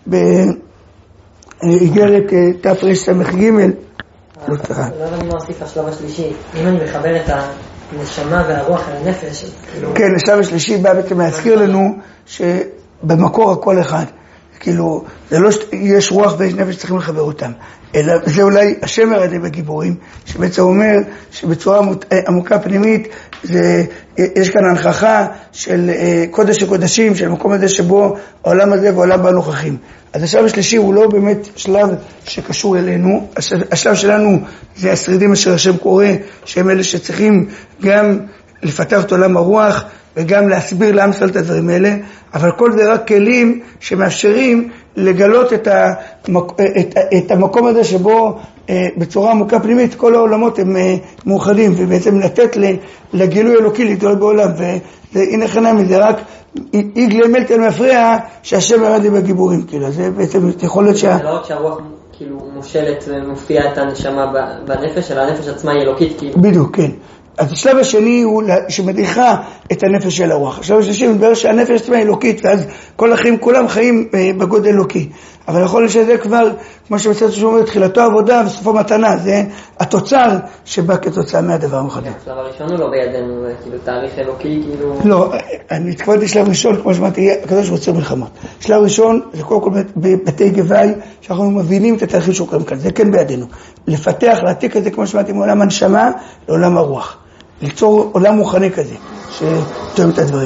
באגרת תרס"ג, לא אני מוסיף השלב השלישי, אם אני מחבר את הנשמה והרוח על הנפש. כן, השלב השלישי בא בעצם להזכיר לנו שבמקור הכל אחד. כאילו, זה לא שיש רוח ויש נפש צריכים לחבר אותם, אלא זה אולי השם ירד בגיבורים, שבעצם אומר שבצורה עמוקה פנימית, זה, יש כאן הנחכה של קודש הקודשים, של המקום הזה שבו העולם הזה והעולם בא נוכחים. אז השלב השלישי הוא לא באמת שלב שקשור אלינו, השלב שלנו זה השרידים אשר השם קורא, שהם אלה שצריכים גם לפתח את עולם הרוח, וגם להסביר לעם ישראל את הדברים האלה, אבל כל זה רק כלים שמאפשרים לגלות את, המק... את, את המקום הזה שבו בצורה עמוקה פנימית כל העולמות הם מאוחדים, ובעצם לתת לגילוי אלוקי להתגלות בעולם, והנה חנמי זה רק איגלי מלטל מפריע שהשם ירד לי בגיבורים, כאילו, זה בעצם יכול להיות שה... זה לא רק שהרוח כאילו מושלת ומופיעה את הנשמה בנפש, אלא הנפש עצמה היא אלוקית, כאילו. בדיוק, כן. אז השלב השני הוא שמדריכה את הנפש של הרוח. השלב השלישי מדבר שהנפש עצמה היא אלוקית, ואז כל החיים כולם חיים בגודל אלוקי. אבל יכול להיות שזה כבר, כמו שבצד שאומר, תחילתו עבודה וסופו מתנה, זה התוצר שבא כתוצאה מהדבר המחדש. השלב הראשון הוא לא בידינו, זה כאילו תהליך אלוקי, כאילו... לא, אני התכוונתי שלב ראשון, כמו שאמרתי, הקדוש רוצה מלחמות. שלב ראשון זה קודם כל בבתי גבאי, שאנחנו מבינים את התהליכים שקורים כאן, זה כן בידינו. לפתח, להעתיק את זה, כמו שאמרתי, מעולם הנשמה לעולם הרוח. ליצור עולם מוכני כזה, שתואם את הדברים האלה.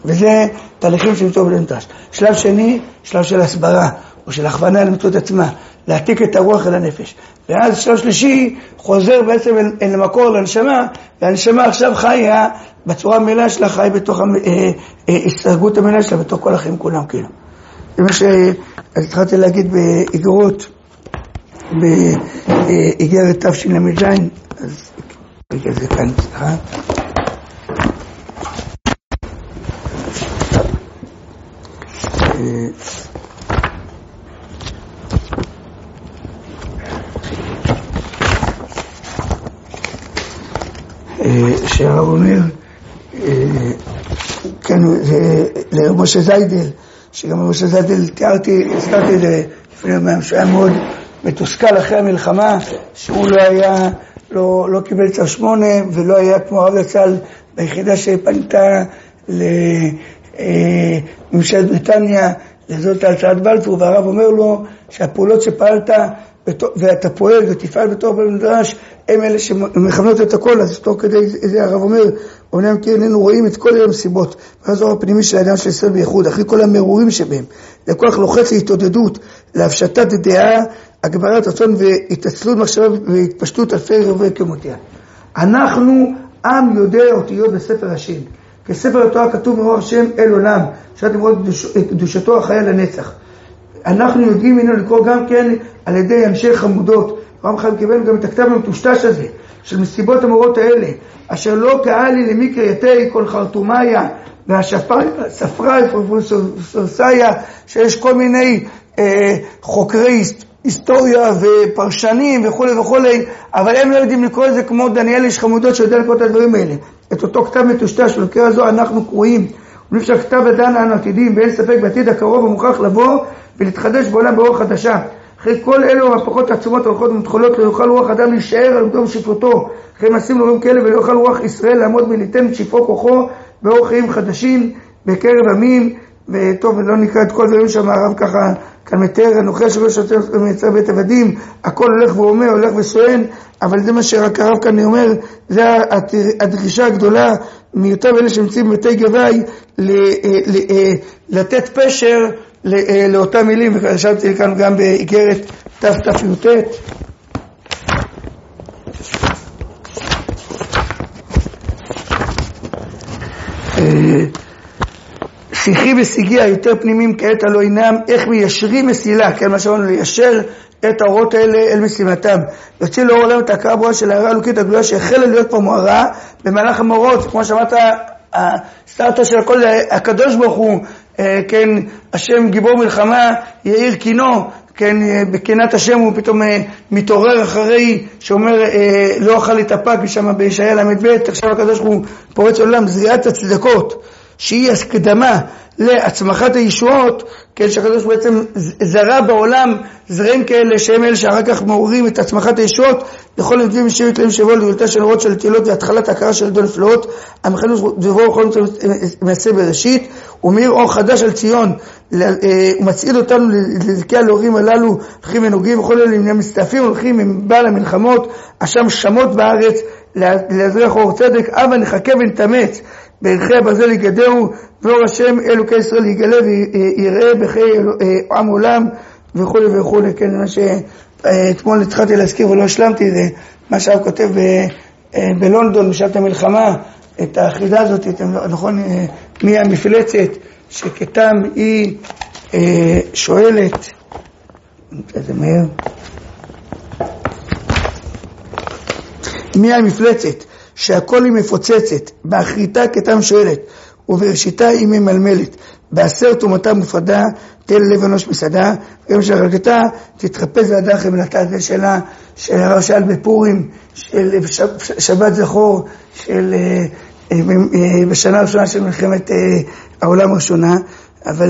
וזה תהליכים שנמצאו בנדרש. שלב שני, שלב של הסברה, או של הכוונה למציאות עצמה, להעתיק את הרוח אל הנפש. ואז שלב שלישי חוזר בעצם אל, אל המקור, לנשמה, והנשמה עכשיו חיה בצורה המלאה שלה, חי בתוך ההסתרגות המלאה שלה, בתוך כל החיים כולם כאילו. זה מה שהתחלתי להגיד באיגרות, באיגרת תשל"ז, אז בגלל זה כאן, סליחה. שהרב אומר, כן, למשה זיידל, שגם משה זיידל תיארתי, הזכרתי את זה לפני יומיים, שהוא היה מאוד מתוסכל אחרי המלחמה, שהוא לא היה, לא, לא קיבל צו שמונה, ולא היה כמו הרב יצל ביחידה שפנתה לממשלת בריטניה, לזאת הצעת בלפור, והרב אומר לו שהפעולות שפעלת, ואתה פועל ותפעל בתוך במדרש, הם אלה שמכוונות את הכל. אז תוך כדי זה הרב אומר, אומנם כי איננו רואים את כל אלה המסיבות, והזור הפנימי של האדם של ישראל בייחוד, אחרי כל המרורים שבהם, זה כוח לוחץ להתעודדות, להפשטת דעה, הגברת רצון והתעצלות מחשבה והתפשטות אלפי רבי כמותיה. אנחנו עם יודע אותיות בספר השם, כספר התורה כתוב מאור השם אל עולם, שאתם רואים קדושתו החיה לנצח. אנחנו יודעים ממנו לקרוא גם כן על ידי אנשי חמודות. רם חיים קיבל גם את הכתב המטושטש הזה, של מסיבות המורות האלה, אשר לא קהל לי למקרייתי כל חרטומיה, והספרי פרופסורסיה, שיש כל מיני אה, חוקרי היסטוריה ופרשנים וכו' וכו', אבל הם לא יודעים לקרוא את זה כמו דניאל איש חמודות שיודע לקרוא את הדברים האלה. את אותו כתב מטושטש, ולקרוא הזו אנחנו קרואים. ולפי שהכתב הדן אנו עתידים, ואין ספק בעתיד הקרוב המוכרח לבוא ולהתחדש בעולם באור חדשה. אחרי כל אלו הפחות עצומות הולכות ומתחולות, לא יוכל רוח אדם להישאר על מקום שפלותו. אחרי מעשים נוראים כאלה, ולא יוכל רוח ישראל לעמוד וליתן את שפרו כוחו באור חיים חדשים בקרב עמים. וטוב, ולא נקרא את כל דברים שהמערב ככה כאן מתאר, הנוכל שלו שוטר מייצר בית עבדים, הכל הולך ואומר, הולך וסואן, אבל זה מה שרק הרב כאן אומר, זה הדרישה הגדולה מיותר אלה שנמצאים בבתי גבאי, לתת פשר לאותם מילים, וחשבתי כאן גם באיגרת תת"י"ט. שיחי ושיגיה יותר פנימיים כעת הלא אינם, איך מיישרים מסילה, כן, מה שאומרנו, ליישר את האורות האלה אל משימתם. יוציא לאור עולם את ההכרה ברורה של ההערה הלוקית הגדולה שהחלה להיות פה מוארה במהלך המאורות, כמו שאמרת, הסטארטר של הכל, הקדוש ברוך הוא, כן, השם גיבור מלחמה, יאיר קינו, כן, בקנת השם הוא פתאום מתעורר אחרי שאומר לא אוכל להתאפק משם בישעיה למד ב', עכשיו הקדוש ברוך הוא פורץ עולם, זריעת הצדקות, שהיא הסקדמה להצמחת הישועות, כן, שהקדוש בעצם זרה בעולם זרעים כאלה שהם אלה שאחר כך מעוררים את הצמחת הישועות לכל נדבים משאבים כללים שבוע לגאולתה של אורות של תהילות והתחלת ההכרה של דון נפלאות, המחדש דברו וכל מעשה בראשית, ומאיר אור חדש על ציון, הוא מצעיד אותנו לזכייה להורים הללו הולכים ונוגעים וכל אלה למניה מסתעפים הולכים עם בעל המלחמות אשם שמות בארץ להזריח אור צדק, אבא נחכה ונתאמץ בערכי הברזל יגדהו, ואור השם אלוקי ישראל יגלה ויראה בחיי עם עולם וכו' וכו'. כן, מה שאתמול התחלתי להזכיר ולא השלמתי, זה מה שהרב כותב בלונדון בשעת המלחמה, את האחידה הזאת, נכון, מי המפלצת שכתם היא שואלת, זה מהר, מי המפלצת שהכל היא מפוצצת, באחריתה כתם שואלת, ובראשיתה היא ממלמלת, בעשר תומתה מופרדה, תל לב אנוש מסעדה, וגם שהרגתה תתחפש לידה חמלתה, זה שאלה של הרב שאל בפורים, של שבת זכור, של בשנה הראשונה של מלחמת העולם הראשונה, אבל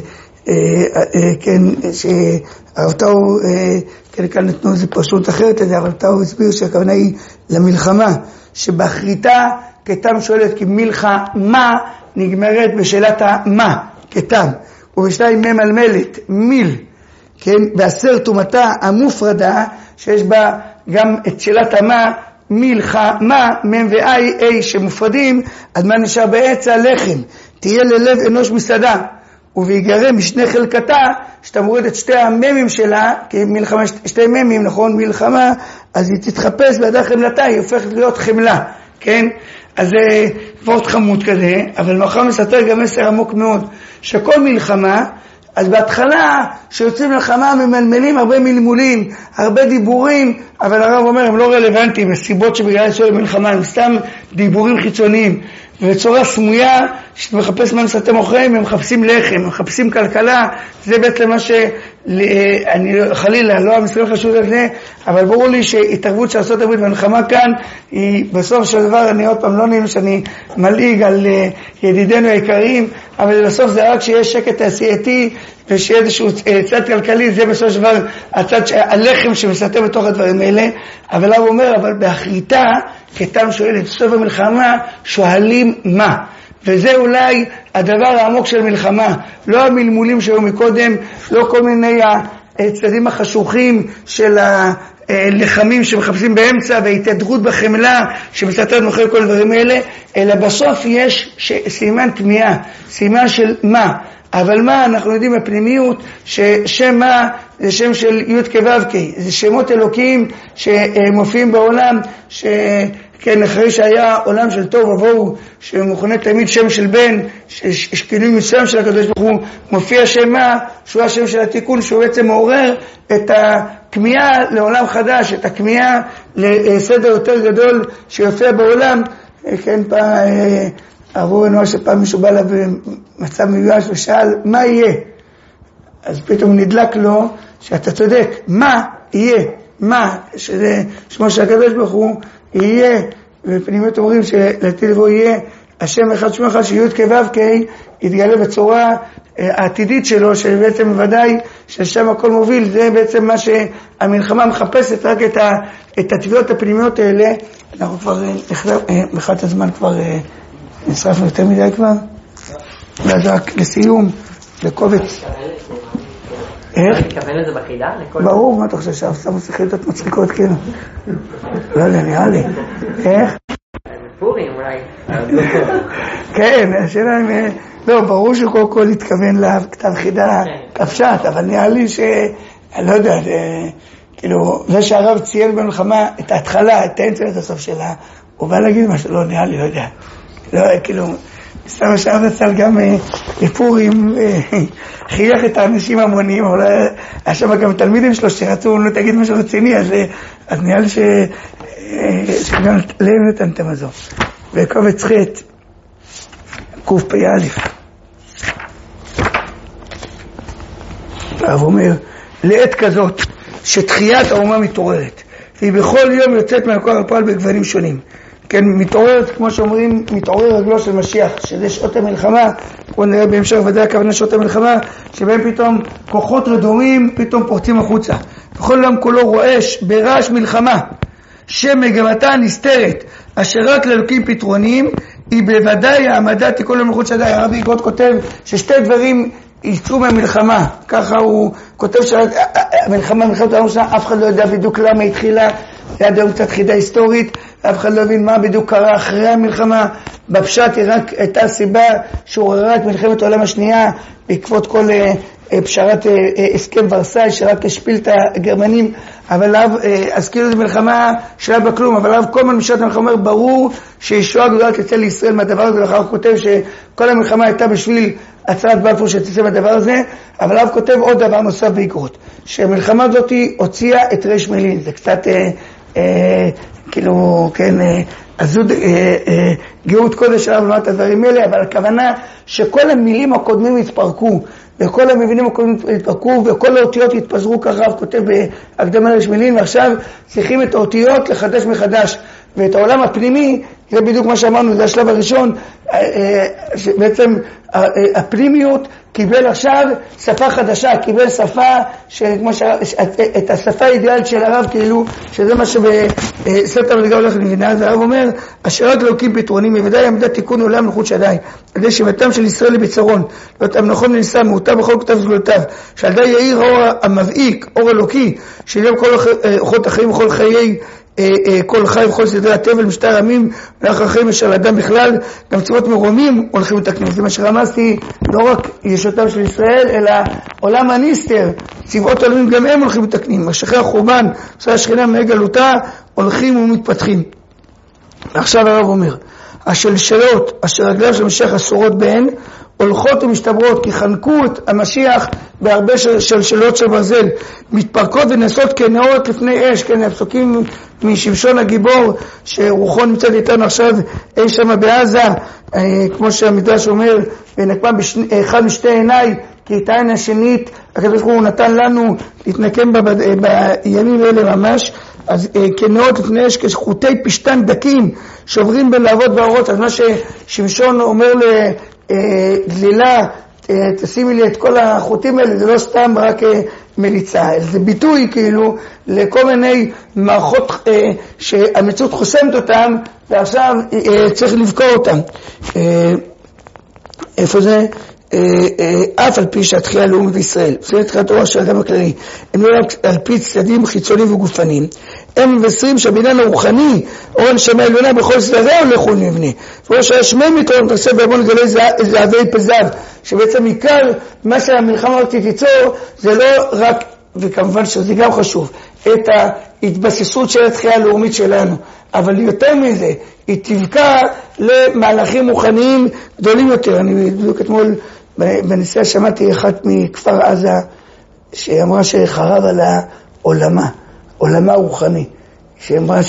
כן, שהרב טאו, כן, כאן נתנו איזו פרשנות אחרת, אבל הרב טאו הסביר שהכוונה היא למלחמה, שבאחריתה כתם שואלת, כי מלחמה נגמרת בשאלת המה, כתם, ובשתיים ממלמלת, מיל, כן, בעשר תומתה המופרדה, שיש בה גם את שאלת המה, מלחמה, מם ואי, אי שמופרדים, אז מה נשאר בעץ הלחם, תהיה ללב אנוש מסעדה, וביגרם משני חלקתה, שאתה מוריד את שתי הממים שלה, כי מלחמה, שתי ממים, נכון, מלחמה, אז היא תתחפש בידה חמלתה, היא הופכת להיות חמלה, כן? אז זה וורט חמוד כזה, אבל מאחר מסתר גם מסר עמוק מאוד, שכל מלחמה, אז בהתחלה שיוצאים מלחמה ממלמלים הרבה מלמולים, הרבה דיבורים, אבל הרב אומר הם לא רלוונטיים, הסיבות שבגלל של מלחמה הם סתם דיבורים חיצוניים, ובצורה סמויה, שאתה מחפש מה מסתם אוכלים, הם מחפשים לחם, הם מחפשים כלכלה, זה בעצם מה ש... אני חלילה, לא המסרים חשוב על זה, אבל ברור לי שהתערבות של ארצות הברית במלחמה כאן, היא בסוף של דבר, אני עוד פעם לא נעים שאני מלעיג על ידידינו היקרים, אבל בסוף זה רק שיש שקט תעשייתי, ושיהיה איזשהו צד כלכלי, זה בסוף של דבר הצד, הלחם שמסתר בתוך הדברים האלה, אבל הוא אומר, אבל באחריתה, כתם שואל את סוף המלחמה, שואלים מה? וזה אולי הדבר העמוק של מלחמה, לא המלמולים שהיו מקודם, לא כל מיני הצדדים החשוכים של הלחמים שמחפשים באמצע, וההתהדרות בחמלה שמסתתרת מאחורי כל הדברים האלה, אלא בסוף יש סימן תמיהה, סימן של מה. אבל מה, אנחנו יודעים בפנימיות ששם מה זה שם של י' כ' ו' כ', זה שמות אלוקים שמופיעים בעולם, שכן אחרי שהיה עולם של טוב ובואו, שמוכנה תמיד שם של בן, שכינוי מסוים של הקדוש ברוך הוא, מופיע שם מה, שהוא השם של התיקון, שהוא בעצם מעורר את הכמיהה לעולם חדש, את הכמיהה לסדר יותר גדול שיופיע בעולם. כן, פעם עבור אנוע שפעם מישהו בא לה במצב מיואש ושאל מה יהיה, אז פתאום נדלק לו שאתה צודק, מה יהיה, מה, שזה שמו של הקדוש ברוך הוא יהיה, ופנימיות אומרים שלעתיד לבוא יהיה השם אחד שמו אחד שי' כ' ו' כ' יתגלה בצורה העתידית שלו, שבעצם בוודאי ששם הכל מוביל, זה בעצם מה שהמלחמה מחפשת, רק את, ה, את התביעות הפנימיות האלה. אנחנו כבר מחד הזמן כבר נשרפנו יותר מדי כבר, ואז רק לסיום, לקובץ. איך? מתכוון לזה בחידה? ברור, מה אתה חושב שהפסם שיחיות מצחיקות כאילו? לא יודע, נראה לי. איך? פורים אולי. כן, השאלה אם... לא, ברור שקודם כל התכוון לכתב חידה כפשט, אבל נראה לי ש... אני לא יודע, כאילו, זה שהרב ציין במלחמה את ההתחלה, את האמצע ואת הסוף שלה, הוא בא להגיד משהו, לא, נראה לי, לא יודע. לא, כאילו, מסתם השאר נצל גם לפורים, חייך את האנשים המונים, אבל היה שם גם תלמידים שלו שרצו, לא תגיד משהו רציני, אז, אז נראה לי ש... שגם להם נתנתם הזו. וקובץ ח' קוף פי א' הרב אומר, לעת כזאת שתחיית האומה מתעוררת, והיא בכל יום יוצאת מהכוח לפועל בגוונים שונים. כן, מתעוררת, כמו שאומרים, מתעורר רגלו של משיח, שזה שעות המלחמה, כמו נראה בהמשך ודאי הכוונה שעות המלחמה, שבהם פתאום כוחות רדומים פתאום פורצים החוצה. בכל יום כולו רועש ברעש מלחמה, שמגמתה נסתרת, אשר רק לאלוקים פתרונים, היא בוודאי העמדת תיקון למלכות שדי. הרב יגרות כותב ששתי דברים יצאו מהמלחמה, ככה הוא כותב שהמלחמה, מלחמת העולם שלה, אף אחד לא יודע בדיוק למה התחילה, זה עד היום קצת חידה היסטורית, אף אחד לא הבין מה בדיוק קרה אחרי המלחמה, בפשט היא רק הייתה סיבה שעוררה את מלחמת העולם השנייה, בעקבות כל פשרת הסכם ורסאי שרק השפיל את הגרמנים, אבל אז כאילו זו מלחמה שלה בכלום, אבל אב כל ממשלת המלחמה אומר ברור שישוע גדולה תצא לישראל מהדבר הזה, ואחר הוא כותב שכל המלחמה הייתה בשביל הצעת בלפור שתצא מהדבר הזה, אבל אב כותב עוד דבר נוסף בעקרות, שהמלחמה הזאת הוציאה את ריש מלין, זה קצת אה, אה, כאילו כן אה, עזוד, אה, אה, גאות קודש שלה ולמד את הדברים האלה, אבל הכוונה שכל המילים הקודמים התפרקו, וכל המבינים הקודמים התפרקו, וכל האותיות התפזרו, ככה הרב כותב בהקדמה לריש מלין, ועכשיו צריכים את האותיות לחדש מחדש, ואת העולם הפנימי, זה בדיוק מה שאמרנו, זה השלב הראשון, בעצם הפנימיות קיבל עכשיו שפה חדשה, קיבל שפה, שכמו ש... את השפה האידיאלית של הרב, כאילו, שזה מה שבספר המדרגה הולך למדינה, אז הרב אומר, אשר רק אלוקים פתרונים, בוודאי עמדת תיקון עולם מלכות שדי, על ידי שיבתם של ישראל לבצרון, לא תמנכון לניסה, מעוטה בכל כתב סגולותיו, שעל ידי יאיר האור המבעיק, אור אלוקי, של יום כל אורחות החיים וכל חיי כל חי וכל סדרי הטבע, משטר עמים, ולאחר החיים של האדם בכלל, גם צוות מרומים הולכים ותקנים. זה מה שרמזתי, לא רק ישותם של ישראל, אלא עולם הניסטר, צבאות עולמים גם הם הולכים ותקנים. משכי החורבן, עושה השכינה מהגלותה, הולכים ומתפתחים. עכשיו הרב אומר, השלשלות אשר רגליו של משיח אסורות בהן, הולכות ומשתברות, כי חנקו את המשיח בהרבה שלשלות של ברזל, מתפרקות ונעשות כנאות לפני אש. כן, הפסוקים משמשון הגיבור, שרוחו נמצאת איתנו עכשיו אי שם בעזה, כמו שהמדרש אומר, ונקמה אחד משתי עיניי, כי את העין השנית, הקדוש ברוך הוא נתן לנו להתנקם בימים האלה ממש, אז כנאות לפני אש, כחוטי פשטן דקים, שעוברים בין להבות ואורות. אז מה ששמשון אומר ל... דלילה, תשימי לי את כל החוטים האלה, זה לא סתם רק מליצה, זה ביטוי כאילו לכל מיני מערכות שהמציאות חוסמת אותם, ועכשיו צריך לבקור אותם. איפה זה? אף על פי שהתחייה הלאומית בישראל, זה תחילת אורח של האדם הכללי, הם לא רק על פי צדדים חיצוניים וגופניים, הם מבשרים שהבניין הרוחני, אור הנשמה העליונה בכל סדרה הולך ונבנה. וראש השמי מתרון תעשה בהמון גלי זהבי פזב, שבעצם עיקר מה שהמלחמה רק תיצור, זה לא רק, וכמובן שזה גם חשוב, את ההתבססות של התחייה הלאומית שלנו, אבל יותר מזה, היא תבקע למהלכים רוחניים גדולים יותר. אני בדיוק אתמול בנסיעה שמעתי אחת מכפר עזה, שאמרה שחרב על העולמה, עולמה רוחני, שאמרה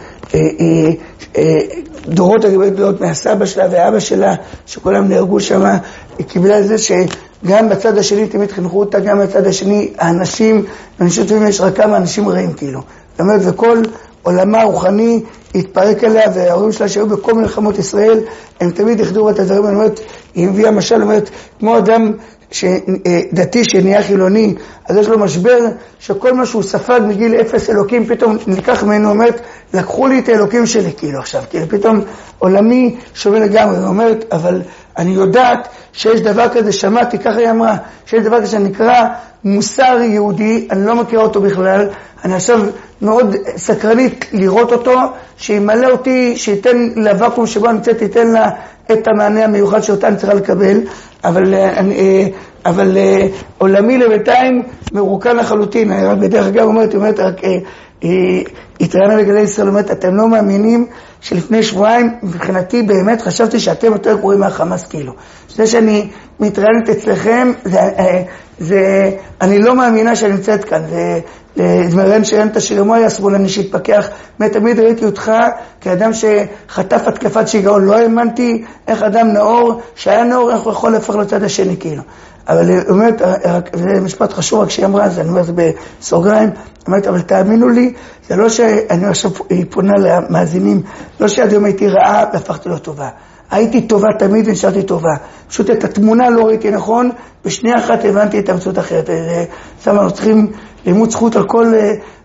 שדורות הגבי דורות מהסבא שלה ואבא שלה, שכולם נהרגו שם, היא קיבלה את זה שגם בצד השני תמיד חינכו אותה, גם בצד השני האנשים, אנשים טובים, יש רק כמה אנשים רעים כאילו. זאת אומרת, וכל עולמה רוחני התפרק עליה, וההורים שלה שהיו בכל מלחמות ישראל, הם תמיד יחדו את הדברים. אני אומרת, היא מביאה משל, אומרת, כמו אדם דתי שנהיה חילוני, אז יש לו משבר שכל מה שהוא ספג מגיל אפס אלוקים, פתאום נלקח ממנו, אומרת, לקחו לי את האלוקים שלי, כאילו עכשיו, כאילו פתאום עולמי שווה לגמרי. היא אומרת, אבל אני יודעת שיש דבר כזה, שמעתי, ככה היא אמרה, שיש דבר כזה שנקרא מוסר יהודי, אני לא מכירה אותו בכלל, אני עכשיו מאוד סקרנית לראות אותו, שימלא אותי, שייתן לוואקום שבו אני נמצאת, ייתן לה את המענה המיוחד שאותה אני צריכה לקבל, אבל, אבל עולמי לבינתיים מרוקן לחלוטין. רק בדרך אגב אומרת, אומרת, רק היא התראיינה לגלי ישראל, אומרת, אתם לא מאמינים שלפני שבועיים, מבחינתי באמת חשבתי שאתם יותר קוראים מהחמאס כאילו. זה שאני מתראיינת אצלכם, זה, זה, אני לא מאמינה שאני נמצאת כאן. זה, מרן שאין את השירמו היה שמאלני שהתפקח, תמיד ראיתי אותך כאדם שחטף התקפת שיגעון, לא האמנתי איך אדם נאור, שהיה נאור, איך הוא יכול להפך לצד השני כאילו. אבל היא אומרת, זה משפט חשוב רק שהיא אמרה, אני אומר את זה בסוגריים, אומרת, אבל תאמינו לי, זה לא שאני עכשיו פונה למאזינים, לא שעד יום הייתי רעה והפכתי לו טובה. הייתי טובה תמיד ונשארתי טובה. פשוט את התמונה לא ראיתי נכון, בשנייה אחת הבנתי את המציאות אחרת. שם אנחנו צריכים לימוד זכות על כל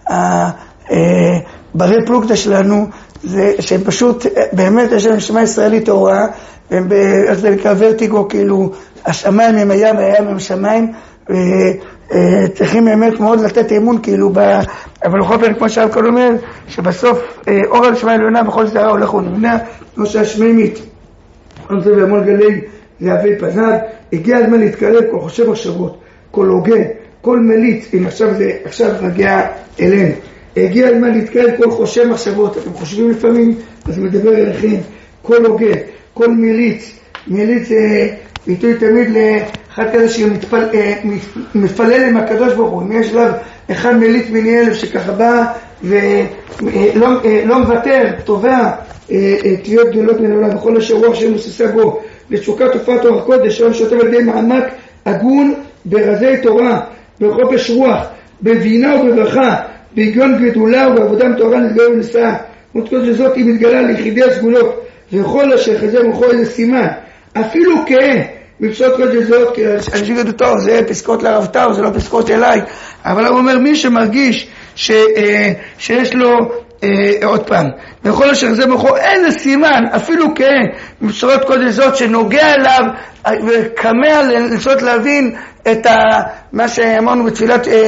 ברי פלוגתא שלנו, שהם פשוט, באמת יש להם שמע ישראלית טהורה, והם איך זה נקרא ורטיגו, כאילו השמיים הם הים והים הם שמיים, צריכים באמת מאוד לתת אמון כאילו, אבל בכל פעם כמו שהרב אומר, שבסוף אור הנשמה העליונה בכל סדרה הולך ונבנה, כמו שהשמימית, זה בהמון גלי זהבי פזב, הגיע הזמן להתקרב כל חושב מחשבות, כל הוגה, כל מליץ, אם עכשיו זה, עכשיו נגיע אלינו, הגיע הזמן להתקרב כל חושב מחשבות, אתם חושבים לפעמים, אז מדבר אליכם, כל הוגה, כל מליץ, מליץ ביטוי תמיד לאחד כזה שמפלל עם הקדוש ברוך הוא, אם יש לו אחד מליץ מיני אלף שככה בא ולא מוותר, תובע תביעות גדולות מן העולם, בכל אשר רוח שמוססה בו, לתשוקת תופעת אור הקודש, שלא שוטב על ידי מעמק הגון ברזי תורה, בחופש רוח, בבינה ובברכה, בהיגיון גדולה ובעבודה מתוארה נתגלה ונשאה. ומתקוד לזאת היא מתגלה ליחידי הסגולות, וכל אשר חזר מוכו איזה סימן, אפילו כהן, מפסות קוד לזאת, כי אנשים יגידו טוב, זה פסקות לרב טאו, זה לא פסקות אליי, אבל הוא אומר מי שמרגיש ש, שיש לו אה, עוד פעם, וכל אשר זה מוכו איזה סימן, אפילו כן, מבשורת קודש זאת שנוגע אליו וקמע לנסות להבין את ה, מה שאמרנו בתפילת אה,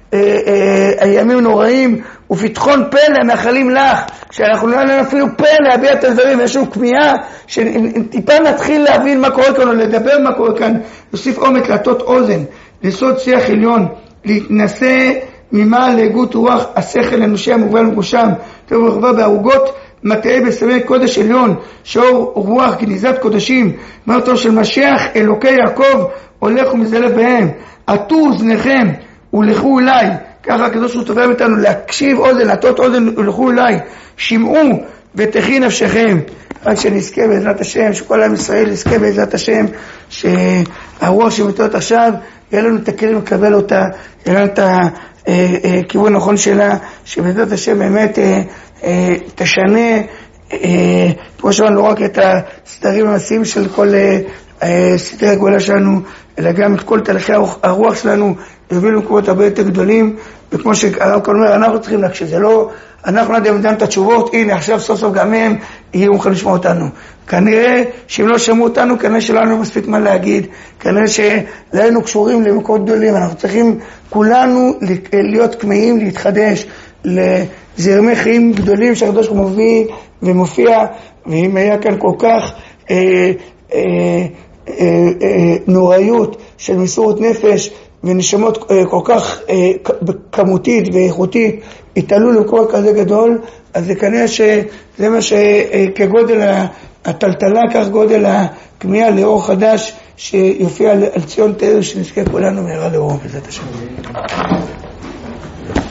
הימים נוראים, ופתחון פלא מאחלים לך, שאנחנו לא נהיה אפילו פה להביע את הדברים, יש לנו כמיהה, שטיפה נתחיל להבין מה קורה כאן, או לדבר מה קורה כאן, להוסיף עומק, להטות אוזן, לסוד שיח עליון, להתנסה ממה להגות רוח, השכל האנושי המוגבל מגושם, טוב ורחבה בערוגות, מטעה בסמי קודש עליון, שאור רוח גניזת קודשים, מרתו של משיח, אלוקי יעקב, הולך ומזלב בהם, עטו אוזניכם, ולכו אליי, ככה הקדוש הוא תובע אותנו להקשיב אוזן, להטות אוזן, ולכו אליי, שמעו ותחי נפשכם, רק שנזכה בעזרת השם, שכל עם ישראל יזכה בעזרת השם, שהרוח שמתות עכשיו, יהיה לנו את הכלים לקבל אותה, יהיה לנו את הכיוון הנכון שלה, שבעזרת השם באמת תשנה, כמו שאמרנו, לא רק את הסדרים המעשיים של כל סדרי הגאולה שלנו, אלא גם את כל תהליכי הרוח שלנו, יובילו למקומות הרבה יותר גדולים, וכמו שהרב כאן אומר, אנחנו צריכים להקשיב, זה לא, אנחנו נדעים את התשובות, הנה עכשיו סוף סוף גם הם יהיו מוכנים לשמוע אותנו. כנראה שאם לא שמעו אותנו, כנראה שלא לנו מספיק מה להגיד, כנראה שלנו קשורים למקומות גדולים, אנחנו צריכים כולנו להיות כמהים, להתחדש, לזרמי חיים גדולים שהקדוש הוא מביא ומופיע, ואם היה כאן כל כך אה, אה, אה, אה, נוראיות של מסורת נפש, ונשמות כל כך כמותית ואיכותית התעלו למקום כזה גדול, אז זה כנראה שזה מה שכגודל הטלטלה, כך גודל הכמיהה לאור חדש שיופיע על ציון תאיר, שנזכה כולנו מהרה לאור בעזרת השם.